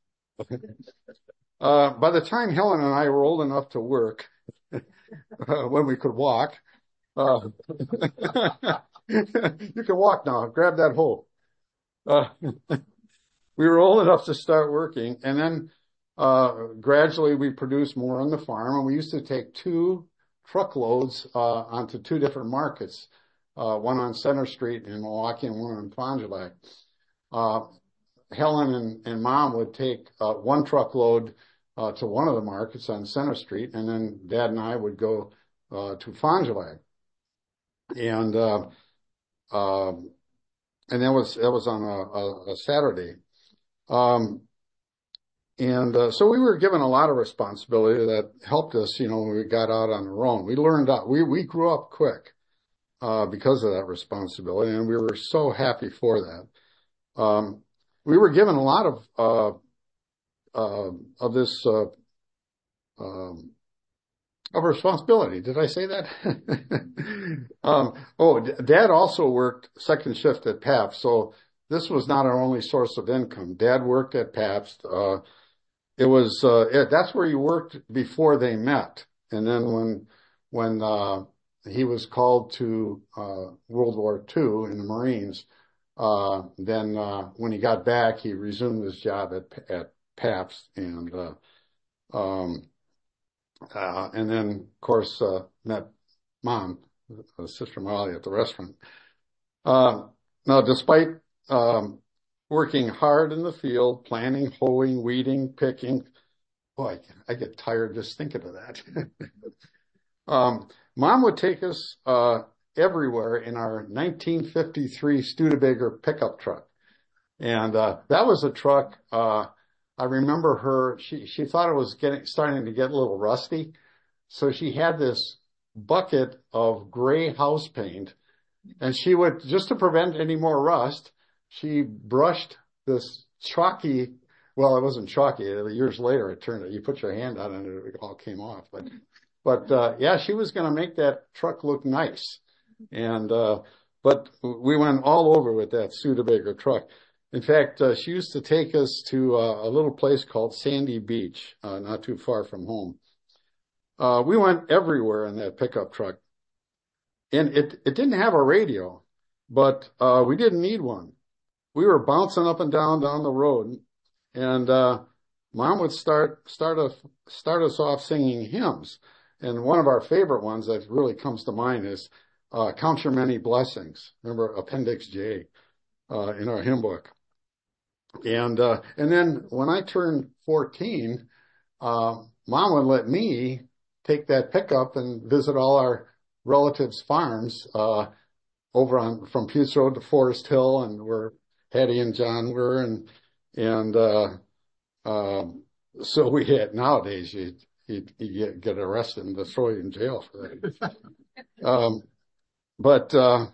Uh, by the time Helen and I were old enough to work, uh, when we could walk, uh, you can walk now. Grab that hoe. Uh, we were old enough to start working, and then, uh, gradually we produced more on the farm, and we used to take two truckloads, uh, onto two different markets, uh, one on Center Street in Milwaukee and one on Fond du Lac. Uh, Helen and, and Mom would take, uh, one truckload, uh, to one of the markets on Center Street, and then Dad and I would go, uh, to Fond du Lac. And, uh, um, and that was, that was on a, a, a Saturday. Um, and, uh, so we were given a lot of responsibility that helped us, you know, when we got out on our own. We learned out, we, we grew up quick, uh, because of that responsibility, and we were so happy for that. Um, we were given a lot of, uh, uh, of this, uh, um, of responsibility. Did I say that? um, oh, D- Dad also worked second shift at Pabst, so this was not our only source of income. Dad worked at Pabst. Uh, it was, uh, it, that's where he worked before they met. And then when, when, uh, he was called to, uh, World War Two in the Marines, uh, then, uh, when he got back, he resumed his job at, at Pabst. And, uh, um, Uh, and then, of course, uh, met Mom, uh, Sister Molly at the restaurant. Uh, now, despite, um, working hard in the field, planting, hoeing, weeding, picking, boy, I get tired just thinking of that. um, Mom would take us, uh, everywhere in our nineteen fifty-three Studebaker pickup truck. And, uh, that was a truck, uh, I remember her, she, she thought it was getting, starting to get a little rusty. So she had this bucket of gray house paint, and she would, just to prevent any more rust, she brushed this chalky, well, it wasn't chalky. Years later, it turned out, you put your hand on it and it all came off. But, but, uh, yeah, she was going to make that truck look nice. And, uh, but we went all over with that Studebaker truck. In fact, uh, she used to take us to uh, a little place called Sandy Beach, uh, not too far from home. Uh, we went everywhere in that pickup truck. And it, it didn't have a radio, but, uh, we didn't need one. We were bouncing up and down, down the road. And, uh, Mom would start, start us, start us off singing hymns. And one of our favorite ones that really comes to mind is, uh, Count Your Many Blessings. Remember Appendix J, uh, in our hymn book. And, uh, and then when I turned fourteen, uh, Mom would let me take that pickup and visit all our relatives' farms, uh, over on, from Puce Road to Forest Hill, and where Hattie and John were. And, and, uh, um, so we had, nowadays you, you, you get, get arrested and throw you in jail for that. um, but, uh,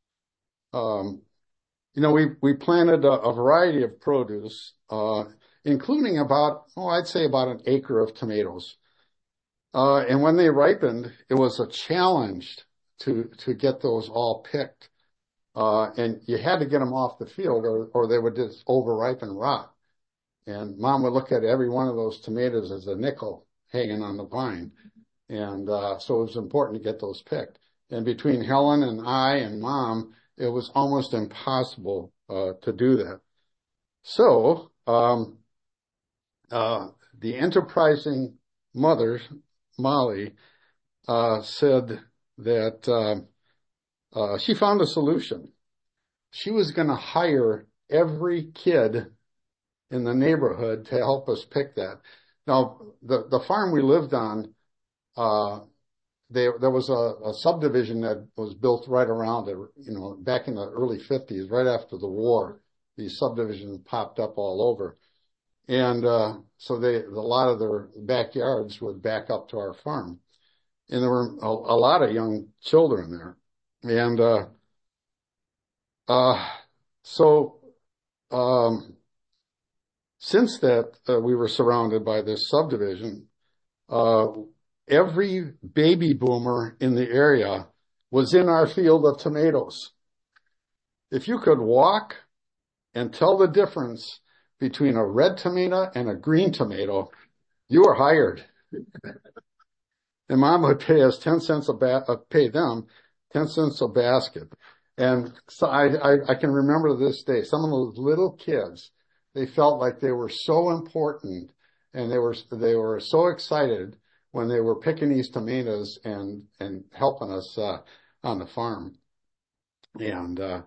um, You know, we, we planted a, a variety of produce, uh, including about, oh, I'd say about an acre of tomatoes. Uh, and when they ripened, it was a challenge to, to get those all picked. Uh, and you had to get them off the field or, or they would just overripe and rot. And Mom would look at every one of those tomatoes as a nickel hanging on the vine. And, uh, so it was important to get those picked. And between Helen and I and Mom, it was almost impossible, uh, to do that. So, um, uh, the enterprising mother, Molly, uh, said that, uh, uh, she found a solution. She was going to hire every kid in the neighborhood to help us pick that. Now, the, the farm we lived on, uh, There, there was a, a subdivision that was built right around it, you know, back in the early fifties, right after the war. These subdivisions popped up all over. And, uh, so they, a lot of their backyards would back up to our farm. And there were a, a lot of young children there. And, uh, uh, so, um, since that, uh, we were surrounded by this subdivision, uh, every baby boomer in the area was in our field of tomatoes. If you could walk and tell the difference between a red tomato and a green tomato, you were hired. And Mom would pay us ten cents a ba- uh, pay them ten cents a basket. And so I, I, I can remember to this day, some of those little kids, they felt like they were so important and they were, they were so excited when they were picking these tomatoes and, and helping us, uh, on the farm. And, uh,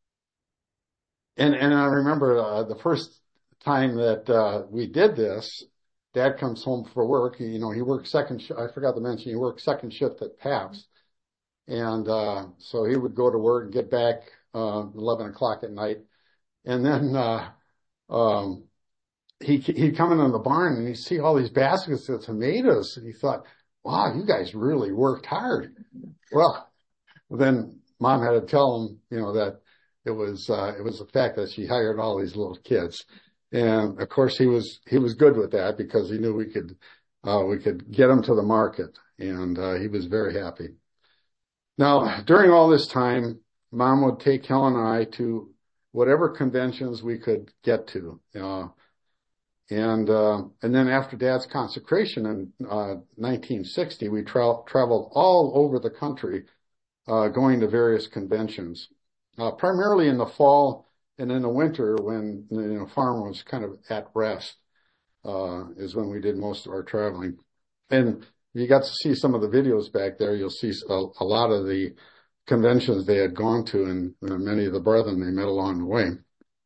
and, and I remember, uh, the first time that, uh, we did this, Dad comes home for work. He, you know, he worked second, sh- I forgot to mention, he worked second shift at Pabst. And, uh, so he would go to work and get back, uh, eleven o'clock at night. And then, uh, um, he, he'd come in the barn and he'd see all these baskets of tomatoes. And he thought, wow, you guys really worked hard. Well, then Mom had to tell him, you know, that it was, uh, it was the fact that she hired all these little kids. And of course he was, he was good with that because he knew we could, uh, we could get them to the market. And, uh, he was very happy. Now, during all this time, Mom would take Helen and I to whatever conventions we could get to. Uh, and, uh, and then after Dad's consecration in, uh, nineteen sixty, we tra- traveled all over the country, uh, going to various conventions, uh, primarily in the fall and in the winter when, you know, farm was kind of at rest, uh, is when we did most of our traveling. And you got to see some of the videos back there. You'll see a, a lot of the conventions they had gone to and uh, many of the brethren they met along the way.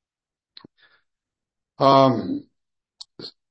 Um,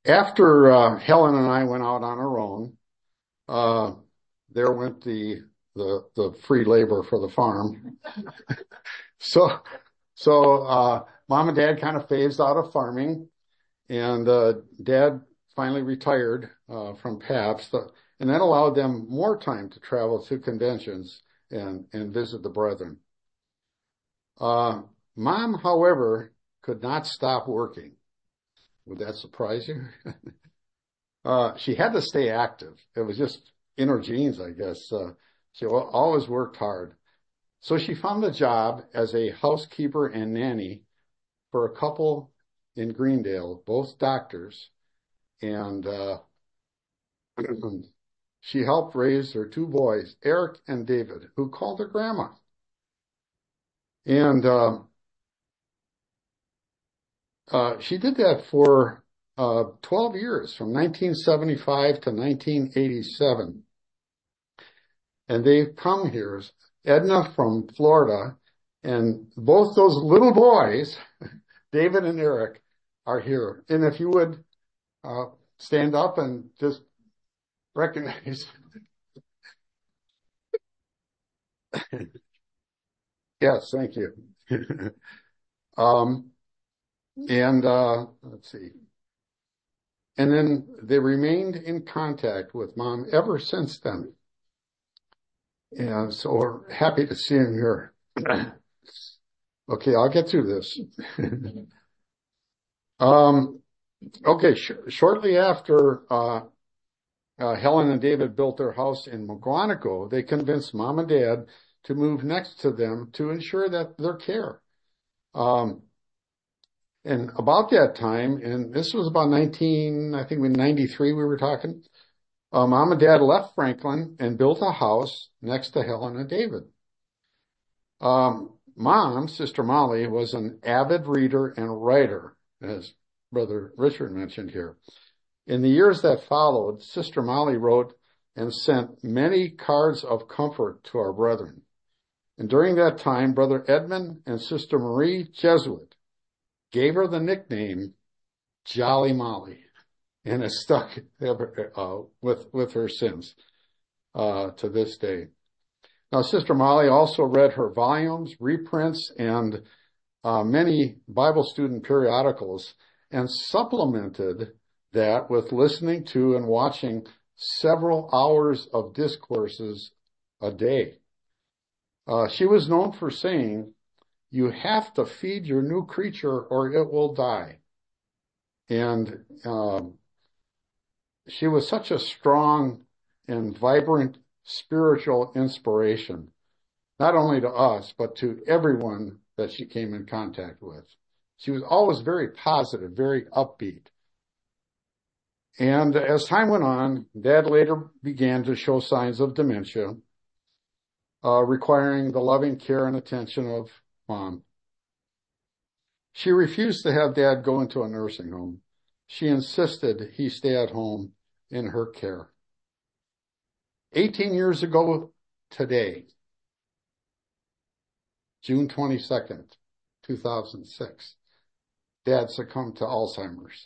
after, uh, Helen and I went out on our own, uh, there went the, the, the free labor for the farm. so, so, uh, mom and dad kind of phased out of farming, and, uh, dad finally retired, uh, from Pabst, and that allowed them more time to travel to conventions and, and visit the brethren. Uh, mom, however, could not stop working. Would that surprise you? uh, she had to stay active. It was just in her genes, I guess. Uh, she always worked hard. So she found a job as a housekeeper and nanny for a couple in Greendale, both doctors, and uh, she helped raise their two boys, Eric and David, who called her grandma. And uh, uh, she did that for uh, twelve years, from nineteen seventy-five to nineteen eighty-seven. And they've come here, Edna from Florida, and both those little boys, David and Eric, are here. And if you would uh, stand up and just recognize. Yes, thank you. um, and uh, let's see. And then they remained in contact with Mom ever since then. And so we're happy to see him here. Okay, I'll get through this. um, okay, sh- shortly after uh, uh, Helen and David built their house in Mugwanago, they convinced Mom and Dad to move next to them to ensure that their care. Um, and about that time, and this was about nineteen, I think in ninety-three we were talking, uh, Mom and Dad left Franklin and built a house next to Helen and David. Um, Mom, Sister Molly, was an avid reader and writer, as Brother Richard mentioned here. In the years that followed, Sister Molly wrote and sent many cards of comfort to our brethren. And during that time, Brother Edmund and Sister Marie Jesuit gave her the nickname Jolly Molly, and it stuck uh, with, with her since uh, to this day. Now, Sister Molly also read her volumes, reprints, and uh, many Bible student periodicals, and supplemented that with listening to and watching several hours of discourses a day. Uh, she was known for saying, "You have to feed your new creature or it will die." And um, she was such a strong and vibrant spiritual inspiration, not only to us, but to everyone that she came in contact with. She was always very positive, very upbeat. And as time went on, Dad later began to show signs of dementia, uh, requiring the loving care and attention of Mom. She refused to have Dad go into a nursing home. She insisted he stay at home in her care. eighteen years ago today, June twenty-second, two thousand six, Dad succumbed to Alzheimer's.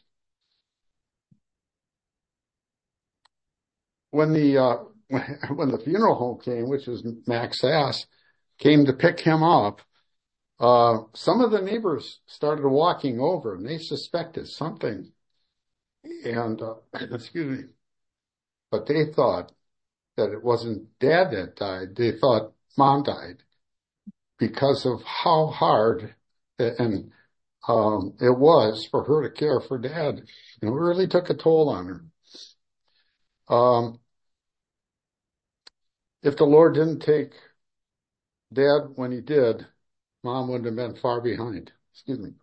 When the uh, when the funeral home came, which was Max Sass, came to pick him up, uh, some of the neighbors started walking over, and they suspected something. And uh, excuse me, but they thought that it wasn't Dad that died. They thought Mom died because of how hard and um, it was for her to care for Dad. And it really took a toll on her. Um, if the Lord didn't take Dad when he did, Mom wouldn't have been far behind. Excuse me.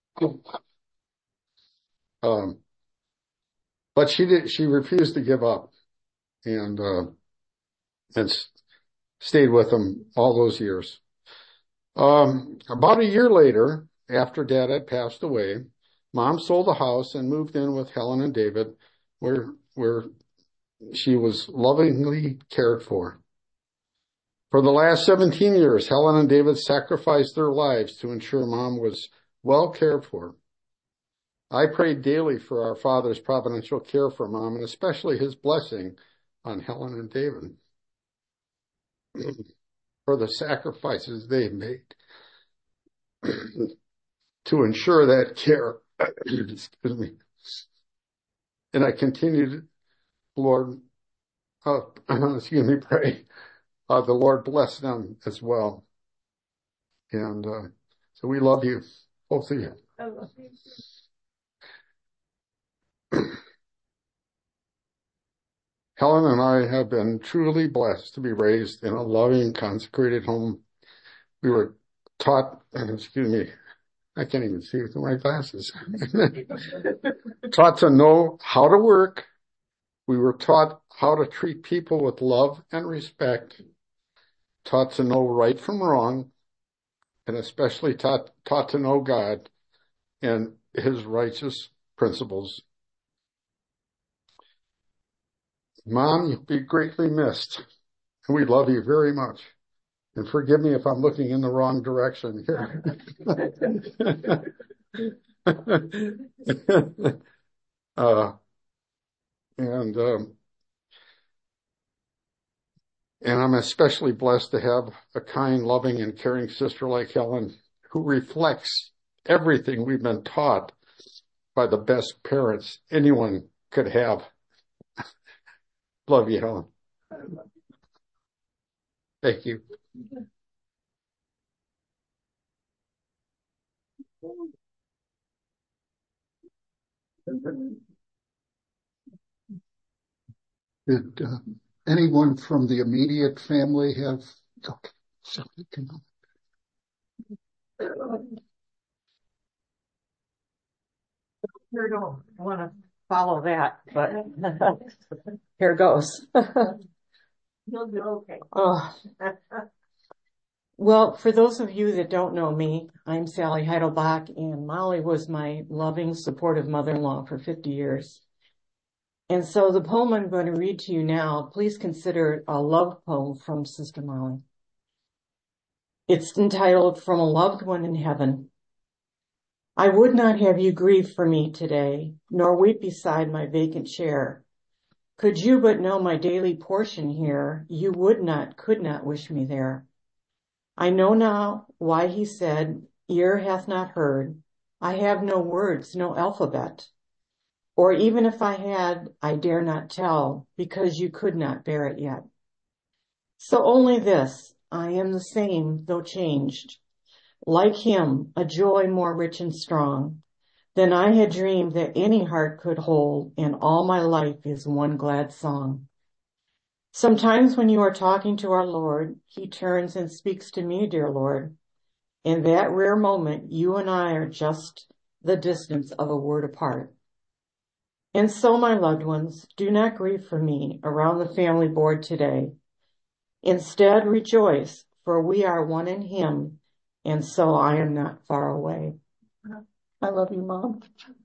Um, but she did. She refused to give up, and uh, and stayed with him all those years. Um, about a year later, after Dad had passed away, Mom sold the house and moved in with Helen and David, where where she was lovingly cared for. For the last seventeen years, Helen and David sacrificed their lives to ensure Mom was well cared for. I prayed daily for our Father's providential care for Mom, and especially his blessing on Helen and David. for the sacrifices they made to ensure that care. Excuse me. And I continued, Lord, uh, excuse me, pray, uh, the Lord bless them as well. And uh, so we love you, both of you. I love you. Helen and I have been truly blessed to be raised in a loving, consecrated home. We were taught, excuse me, I can't even see with my glasses, taught to know how to work. We were taught how to treat people with love and respect, taught to know right from wrong, and especially taught, taught to know God and his righteous principles. Mom, you'll be greatly missed, and we love you very much. And forgive me if I'm looking in the wrong direction here. uh, and um, and I'm especially blessed to have a kind, loving, and caring sister like Helen, who reflects everything we've been taught by the best parents anyone could have. Love you, Helen. Thank you. Did uh, anyone from the immediate family have? Okay, so you can. I don't want to follow that, but here goes. You'll do okay. Oh. Well, for those of you that don't know me, I'm Sally Heidelbach, and Molly was my loving, supportive mother-in-law for fifty years. And so the poem I'm going to read to you now, please consider it a love poem from Sister Molly. It's entitled From a Loved One in Heaven. I would not have you grieve for me today, nor weep beside my vacant chair. Could you but know my daily portion here, you would not, could not wish me there. I know now why he said, ear hath not heard. I have no words, no alphabet. Or even if I had, I dare not tell, because you could not bear it yet. So only this, I am the same, though changed. Like him, a joy more rich and strong than I had dreamed that any heart could hold, and all my life is one glad song. Sometimes when you are talking to our Lord, he turns and speaks to me, dear Lord. In that rare moment, you and I are just the distance of a word apart. And so, my loved ones, do not grieve for me around the family board today. Instead, rejoice, for we are one in him, and so I am not far away. I love you, Mom.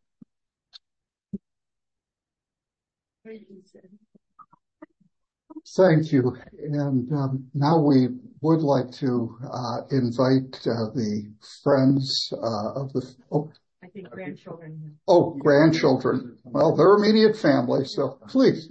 Thank you. And um, now we would like to uh, invite uh, the friends uh, of the, oh, I think grandchildren. oh, grandchildren. Well, they're immediate family, so please.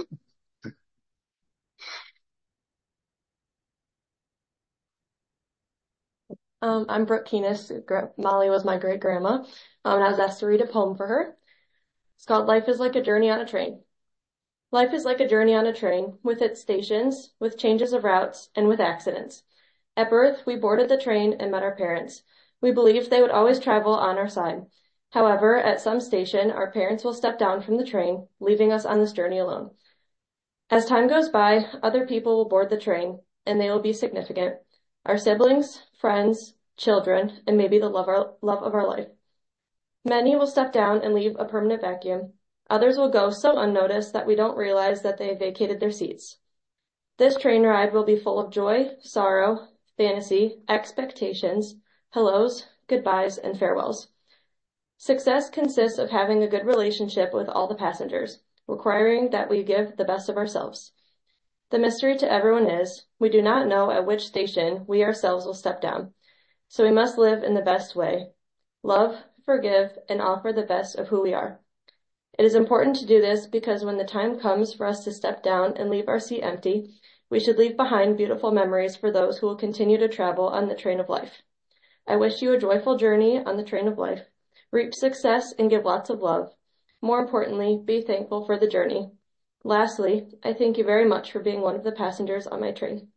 Um, I'm Brooke Keenis. Molly was my great grandma, um, and I was asked to read a poem for her. It's called Life is Like a Journey on a Train. Life is like a journey on a train, with its stations, with changes of routes, and with accidents. At birth, we boarded the train and met our parents. We believed they would always travel on our side. However, at some station, our parents will step down from the train, leaving us on this journey alone. As time goes by, other people will board the train, and they will be significant. Our siblings, friends, children, and maybe the love, our, love of our life. Many will step down and leave a permanent vacuum. Others will go so unnoticed that we don't realize that they vacated their seats. This train ride will be full of joy, sorrow, fantasy, expectations, hellos, goodbyes, and farewells. Success consists of having a good relationship with all the passengers, requiring that we give the best of ourselves. The mystery to everyone is, we do not know at which station we ourselves will step down, so we must live in the best way. Love, forgive, and offer the best of who we are. It is important to do this because when the time comes for us to step down and leave our seat empty, We should leave behind beautiful memories for those who will continue to travel on the train of life. I wish you a joyful journey on the train of life. Reap success and give lots of love. More importantly, be thankful for the journey. Lastly, I thank you very much for being one of the passengers on my train.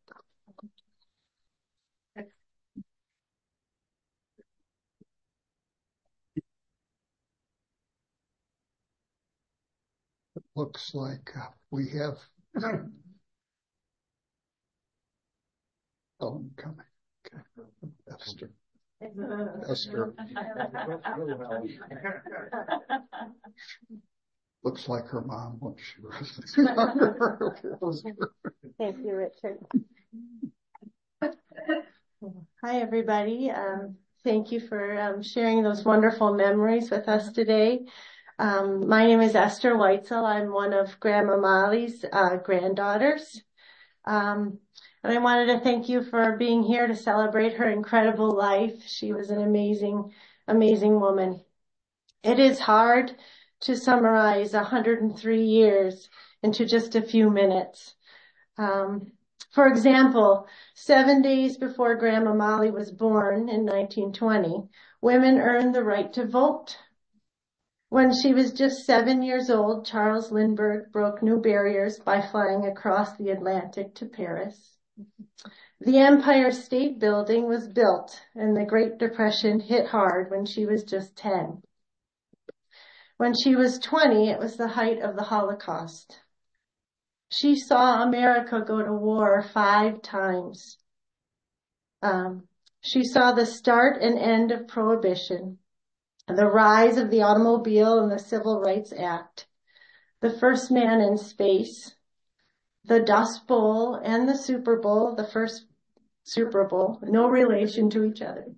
It looks like uh, we have Ellen coming. Okay. Esther. Esther. Looks like her mom when she was. Thank you, Richard. Hi, everybody. Um, thank you for um, sharing those wonderful memories with us today. Um, my name is Esther Weitzel. I'm one of Grandma Molly's uh, granddaughters. Um, and I wanted to thank you for being here to celebrate her incredible life. She was an amazing, amazing woman. It is hard to summarize one hundred three years into just a few minutes. Um, for example, seven days before Grandma Molly was born in nineteen twenty, women earned the right to vote. When she was just seven years old, Charles Lindbergh broke new barriers by flying across the Atlantic to Paris. The Empire State Building was built, and the Great Depression hit hard when she was just ten. When she was twenty, it was the height of the Holocaust. She saw America go to war five times. Um, she saw the start and end of Prohibition, the rise of the automobile and the Civil Rights Act, the first man in space, the Dust Bowl and the Super Bowl, the first Super Bowl, no relation to each other.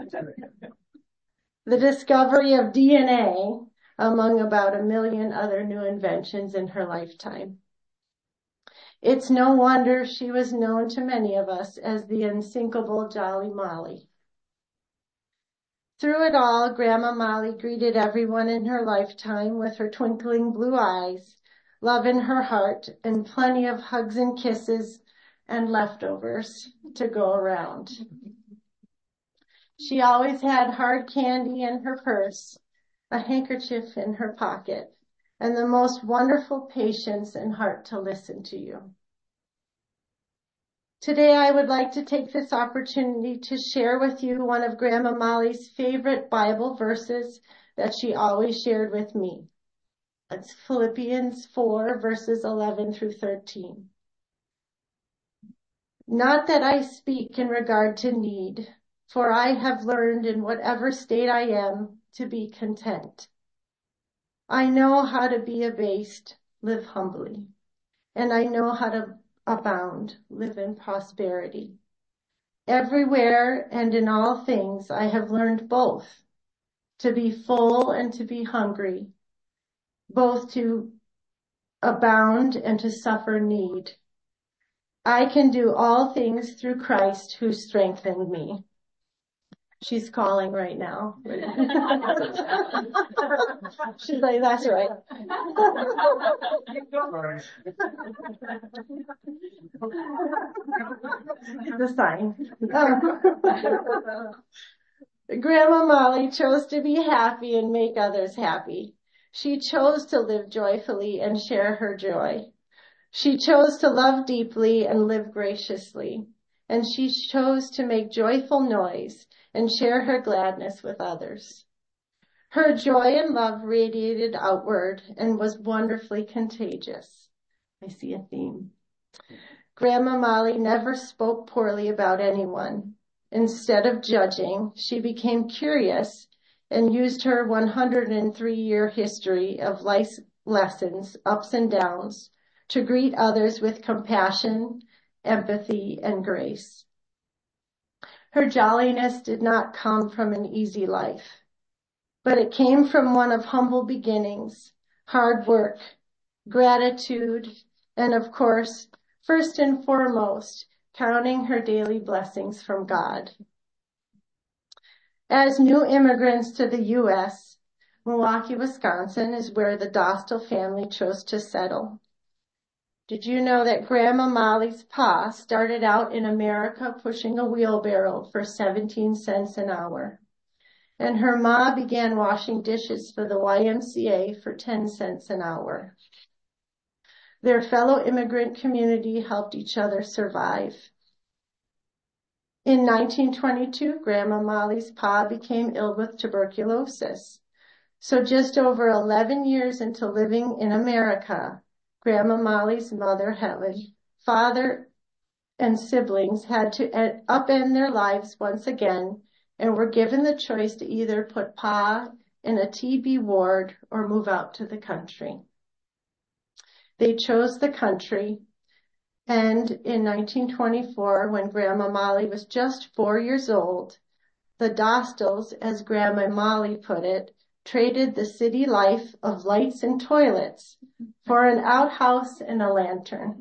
The discovery of D N A, among about a million other new inventions in her lifetime. It's no wonder she was known to many of us as the unsinkable Jolly Molly. Through it all, Grandma Molly greeted everyone in her lifetime with her twinkling blue eyes, love in her heart, and plenty of hugs and kisses and leftovers to go around. She always had hard candy in her purse, a handkerchief in her pocket, and the most wonderful patience and heart to listen to you. Today, I would like to take this opportunity to share with you one of Grandma Molly's favorite Bible verses that she always shared with me. It's Philippians four, verses eleven through thirteen. Not that I speak in regard to need, for I have learned in whatever state I am to be content. I know how to be abased, live humbly, and I know how to abound, live in prosperity. Everywhere and in all things I have learned both, to be full and to be hungry, both to abound and to suffer need. I can do all things through Christ who strengthened me. She's calling right now. She's like, that's right. The sign. Grandma Molly chose to be happy and make others happy. She chose to live joyfully and share her joy. She chose to love deeply and live graciously. And she chose to make joyful noise and share her gladness with others. Her joy and love radiated outward and was wonderfully contagious. I see a theme. Grandma Molly never spoke poorly about anyone. Instead of judging, she became curious and used her one hundred three year history of life lessons, ups and downs, to greet others with compassion, empathy, and grace. Her jolliness did not come from an easy life, but it came from one of humble beginnings, hard work, gratitude, and of course, first and foremost, counting her daily blessings from God. As new immigrants to the U S, Milwaukee, Wisconsin is where the Dostal family chose to settle. Did you know that Grandma Molly's pa started out in America pushing a wheelbarrow for seventeen cents an hour? And her ma began washing dishes for the Y M C A for ten cents an hour. Their fellow immigrant community helped each other survive. In nineteen twenty-two, Grandma Molly's pa became ill with tuberculosis. So just over eleven years into living in America, Grandma Molly's mother, Helen, father, and siblings had to upend their lives once again and were given the choice to either put Pa in a T B ward or move out to the country. They chose the country, and in nineteen twenty-four, when Grandma Molly was just four years old, the Dostals, as Grandma Molly put it, traded the city life of lights and toilets for an outhouse and a lantern.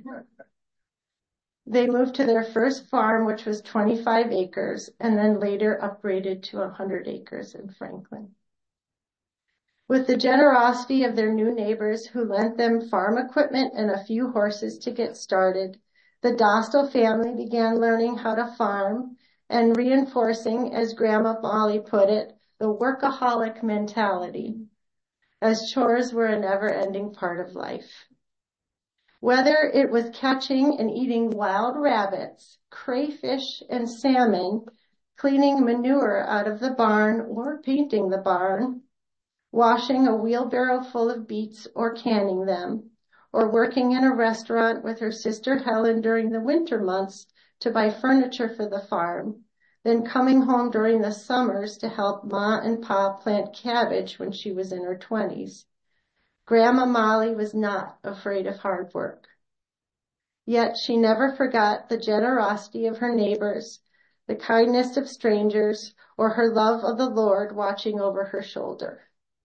They moved to their first farm, which was twenty-five acres, and then later upgraded to one hundred acres in Franklin. With the generosity of their new neighbors who lent them farm equipment and a few horses to get started, the Dostal family began learning how to farm and reinforcing, as Grandma Molly put it, the workaholic mentality, as chores were a never-ending part of life. Whether it was catching and eating wild rabbits, crayfish, and salmon, cleaning manure out of the barn or painting the barn, washing a wheelbarrow full of beets or canning them, or working in a restaurant with her sister Helen during the winter months to buy furniture for the farm, then coming home during the summers to help Ma and Pa plant cabbage when she was in her twenties. Grandma Molly was not afraid of hard work. Yet she never forgot the generosity of her neighbors, the kindness of strangers, or her love of the Lord watching over her shoulder.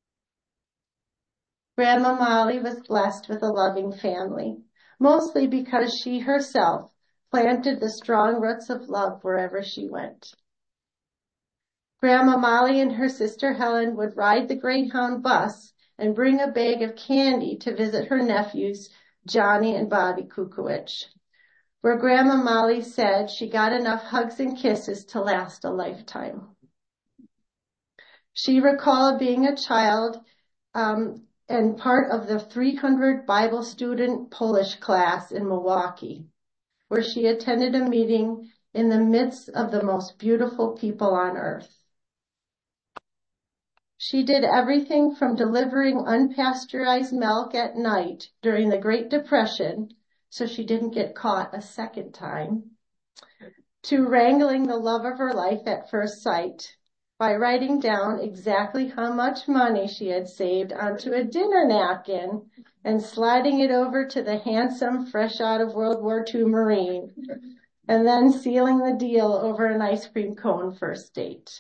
Grandma Molly was blessed with a loving family, mostly because she herself planted the strong roots of love wherever she went. Grandma Molly and her sister Helen would ride the Greyhound bus and bring a bag of candy to visit her nephews, Johnny and Bobby Kukowicz, where Grandma Molly said she got enough hugs and kisses to last a lifetime. She recalled being a child um, and part of the three hundred Bible student Polish class in Milwaukee, where she attended a meeting in the midst of the most beautiful people on earth. She did everything from delivering unpasteurized milk at night during the Great Depression, so she didn't get caught a second time, to wrangling the love of her life at first sight by writing down exactly how much money she had saved onto a dinner napkin and sliding it over to the handsome, fresh out of World War Two Marine, and then sealing the deal over an ice cream cone first date.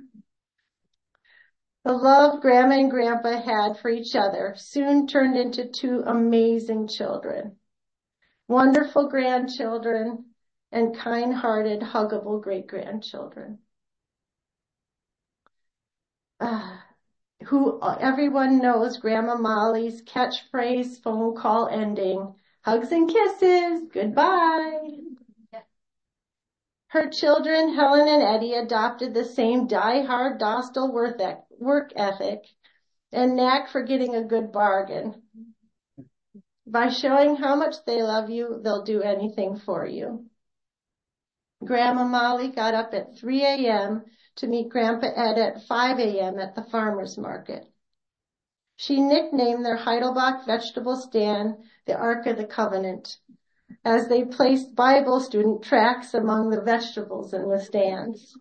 The love Grandma and Grandpa had for each other soon turned into two amazing children, wonderful grandchildren, and kind-hearted, huggable great-grandchildren. Uh, who everyone knows Grandma Molly's catchphrase phone call ending, hugs and kisses, goodbye. Her children, Helen and Eddie, adopted the same die-hard Dostal work ethic and knack for getting a good bargain. By showing how much they love you, they'll do anything for you. Grandma Molly got up at three a.m. to meet Grandpa Ed at five a.m. at the farmer's market. She nicknamed their Heidelbach vegetable stand the Ark of the Covenant, as they placed Bible student tracts among the vegetables in the stands.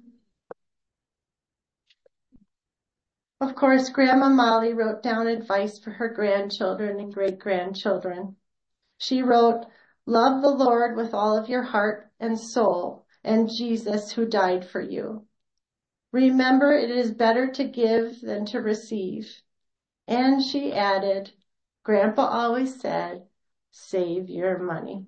Of course, Grandma Molly wrote down advice for her grandchildren and great-grandchildren. She wrote, "Love the Lord with all of your heart and soul, and Jesus who died for you. Remember, it is better to give than to receive." And she added, Grandpa always said, save your money.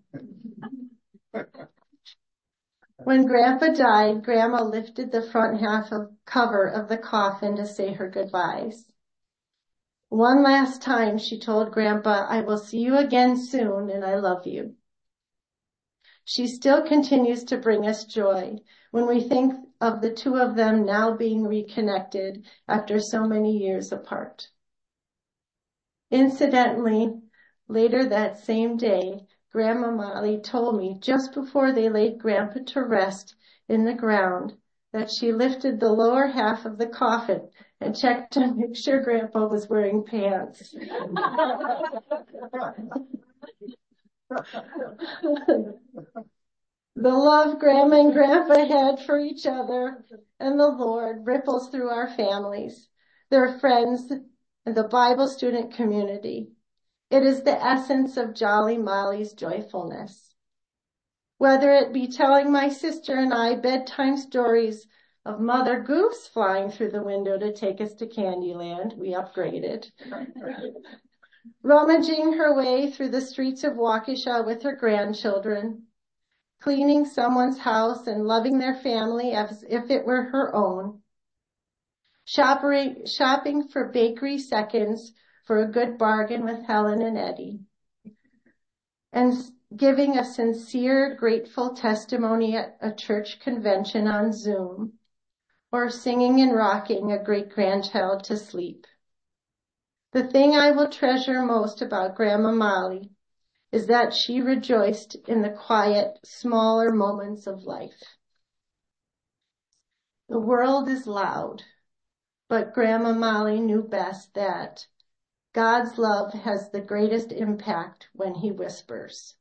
When Grandpa died, Grandma lifted the front half of cover of the coffin to say her goodbyes. One last time, she told Grandpa, I will see you again soon, and I love you. She still continues to bring us joy when we think of the two of them now being reconnected after so many years apart. Incidentally, later that same day, Grandma Molly told me just before they laid Grandpa to rest in the ground that she lifted the lower half of the coffin and checked to make sure Grandpa was wearing pants. The love Grandma and Grandpa had for each other and the Lord ripples through our families, their friends, and the Bible student community. It is the essence of Jolly Molly's joyfulness. Whether it be telling my sister and I bedtime stories of Mother Goose flying through the window to take us to Candyland, we upgraded, rummaging her way through the streets of Waukesha with her grandchildren, cleaning someone's house and loving their family as if it were her own, shopping, shopping for bakery seconds for a good bargain with Helen and Eddie, and giving a sincere, grateful testimony at a church convention on Zoom, or singing and rocking a great-grandchild to sleep. The thing I will treasure most about Grandma Molly is that she rejoiced in the quiet, smaller moments of life. The world is loud, but Grandma Molly knew best that God's love has the greatest impact when he whispers.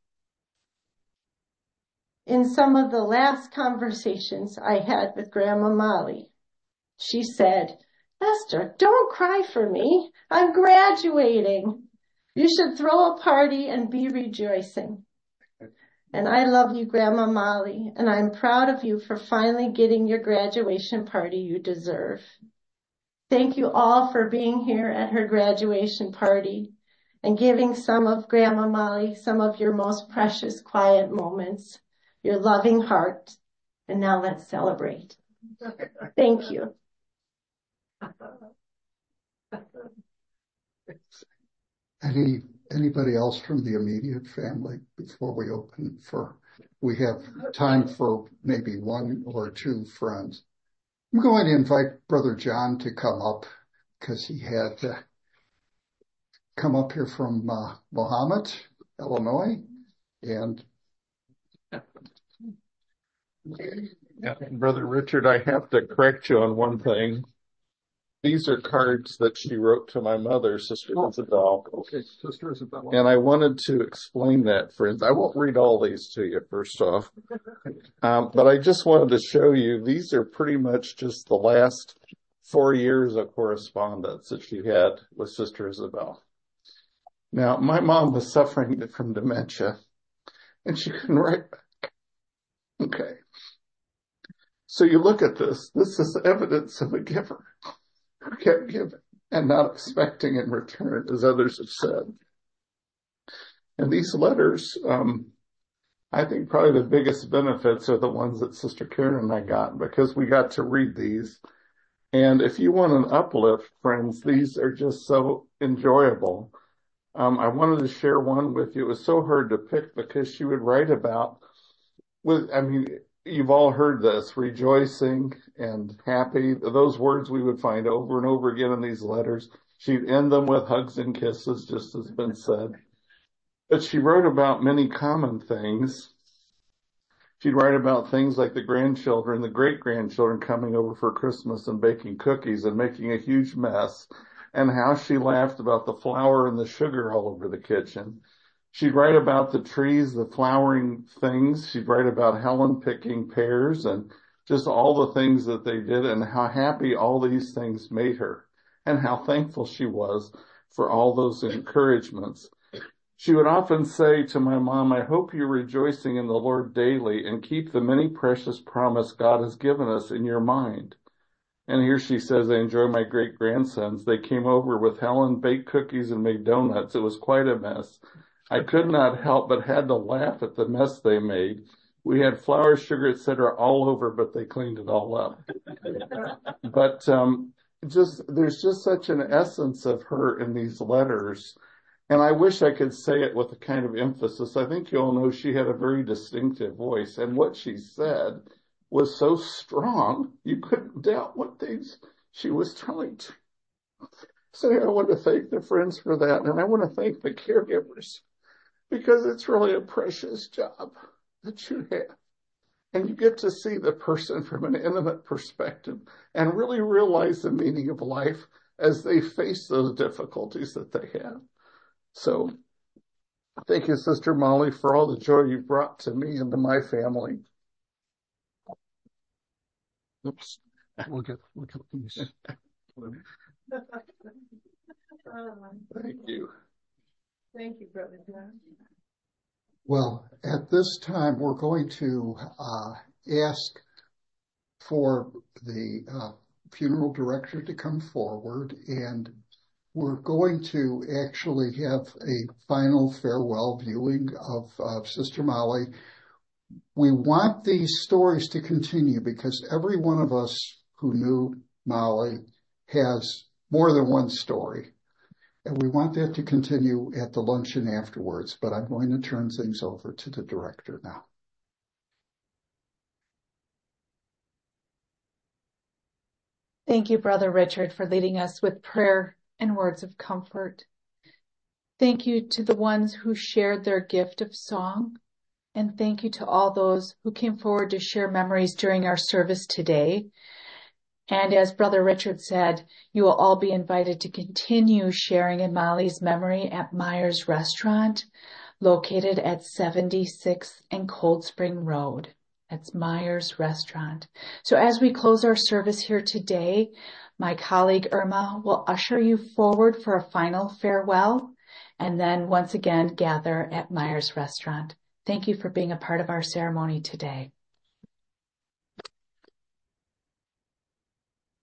In some of the last conversations I had with Grandma Molly, she said, Esther, don't cry for me. I'm graduating. You should throw a party and be rejoicing. And I love you, Grandma Molly, and I'm proud of you for finally getting your graduation party you deserve. Thank you all for being here at her graduation party and giving some of Grandma Molly some of your most precious quiet moments, your loving heart. And now let's celebrate. Thank you. Any, anybody else from the immediate family before we open for, we have time for maybe one or two friends. I'm going to invite Brother John to come up because he had uh, come up here from uh, Mohammed, Illinois, and yeah, Brother Richard, I have to correct you on one thing. These are cards that she wrote to my mother, Sister oh, Isabel. Okay, Sister Isabel. And I wanted to explain that, friends. I won't read all these to you, first off. Um, but I just wanted to show you, these are pretty much just the last four years of correspondence that she had with Sister Isabel. Now, my mom was suffering from dementia, and she couldn't write back. Okay. So you look at this. This is evidence of a giver who kept giving and not expecting in return, as others have said. And these letters, um, I think probably the biggest benefits are the ones that Sister Karen and I got, because we got to read these. And if you want an uplift, friends, these are just so enjoyable. Um, I wanted to share one with you. It was so hard to pick because she would write about, with, I mean, you've all heard this, rejoicing and happy. Those words we would find over and over again in these letters. She'd end them with hugs and kisses, just as been said. But she wrote about many common things. She'd write about things like the grandchildren, the great-grandchildren coming over for Christmas and baking cookies and making a huge mess, and how she laughed about the flour and the sugar all over the kitchen. She'd write about the trees, the flowering things. She'd write about Helen picking pears and just all the things that they did and how happy all these things made her and how thankful she was for all those encouragements. She would often say to my mom, I hope you're rejoicing in the Lord daily and keep the many precious promise God has given us in your mind. And here she says, I enjoy my great-grandsons. They came over with Helen, baked cookies, and made donuts. It was quite a mess. I could not help but had to laugh at the mess they made. We had flour, sugar, et cetera all over, but they cleaned it all up. But um, just, there's just such an essence of her in these letters. And I wish I could say it with a kind of emphasis. I think you all know she had a very distinctive voice, and what she said was so strong, you couldn't doubt what things she was telling to. So I want to thank the friends for that, and I want to thank the caregivers, because it's really a precious job that you have. And you get to see the person from an intimate perspective and really realize the meaning of life as they face those difficulties that they have. So thank you, Sister Molly, for all the joy you brought to me and to my family. Oops. We'll get, we'll get these. Thank you. Thank you, Brother John. Well, at this time, we're going to uh, ask for the uh, funeral director to come forward, and we're going to actually have a final farewell viewing of uh, Sister Molly. We want these stories to continue because every one of us who knew Molly has more than one story. And we want that to continue at the luncheon afterwards, but I'm going to turn things over to the director now. Thank you, Brother Richard, for leading us with prayer and words of comfort. Thank you to the ones who shared their gift of song, and thank you to all those who came forward to share memories during our service today. And as Brother Richard said, you will all be invited to continue sharing in Molly's memory at Myers Restaurant, located at seventy-sixth and Cold Spring Road. That's Myers Restaurant. So as we close our service here today, my colleague Irma will usher you forward for a final farewell, and then once again gather at Myers Restaurant. Thank you for being a part of our ceremony today.